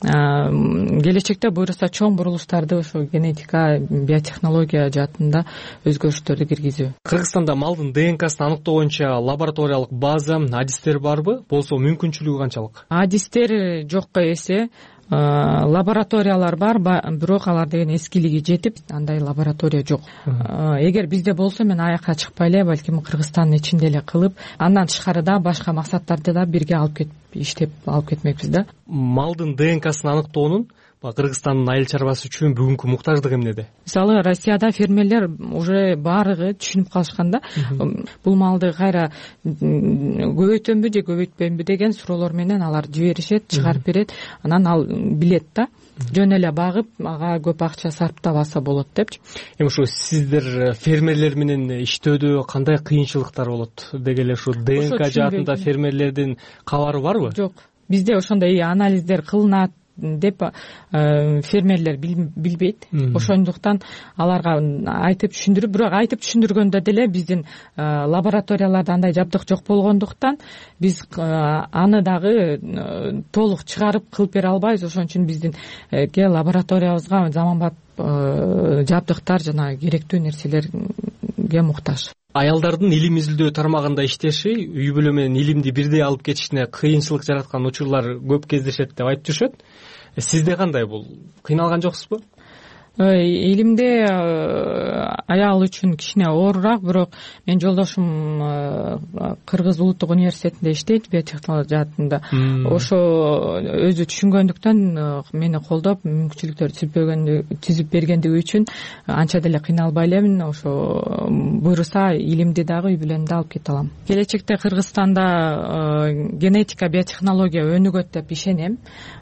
Келечекте буюрса чоң бурулуштарды ошо генетика, биотехнология жаатында өзгөрүштөрдү киргизүү. Кыргызстанда малдын ДНКсын аныктоо боюнча лабораториялык база, адистер барбы? Болсо мүмкүнчүлүгү канчалык? Адистер жокко эсе, лабораториялар бар, бирок алар деген эскилиги жетип, андай лаборатория жок. Эгер бизде болсо мен аякка чыкпай эле, балким Кыргызстандын ичинде эле кылып, андан тышкарыда башка максаттарды да бирге алып кетип иштеп алып кетмекпиз да. Малдын ДНКсын аныктоонун Кыргызстандын айыл чарбасы үчүн бүгүнкү муктаждыгы эмнеде? Мисалы Россияда фермерлер уже баардыгы түшүнүп калышкан да, бул малды кайра көбөйтөмбү же көбөйтпөймбү деген суроолор менен алар жиберишет, чыгарып берет, анан ал билет да, жөн эле багып ага көп акча сарптабаса болот депчи. Эми ушу сиздер фермерлер менен иштөөдө кандай кыйынчылыктар болот деги эле ушу ДНК жаатында фермерлердин кабары барбы? Жок, бизде ошондой анализдер кылынат деп фермерлер билбейт. Ошондуктан аларга айтып түшүндүрүп, бирок айтып түшүндүргөндө деле биздин лабораторияларда андай жабдык жок болгондуктан биз аны дагы толук чыгарып кылып бере албайбыз. Ошон үчүн биздин лабораториябызга заманбап жабдыктар жана керектүү нерселерге муктаж. Аялдардын илим изилдөө тармагында иштеши үй бүлө менен илимди бирдей алып кетишине кыйынчылык жараткан учурлар көп кездешет деп айтып жүрүшөт. Сизде кандай, бул кыйналган жоксузбу? Илимде аял үчүн кичине оорураак, бирок менин жолдошум Кыргыз улуттук университетинде иштейт, биотехнология жаатында. Ошо өзү түшүнгөндүктөн мени колдоп, мүмкүнчүлүктөрдү түзүп бергендиги үчүн анча деле кыйналбай элемин. Ошо буйруса илимди дагы үй бүлөмдө алып кете алам. Келечекте Кыргызстанда генетика, биотехнология өнүгөт деп ишенем.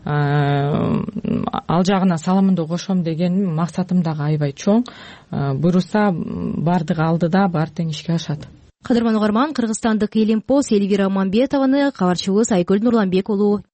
Ал жагына салымымды кошом деген максатым дагы аябай чоң. Буйруса бардыгы алдыда, баары тең ишке ашат. Кадырман угарман, кыргызстандык Илимпоз Элвира Мамбетованы кабарчыбыз Айкөл Нурланбек уулу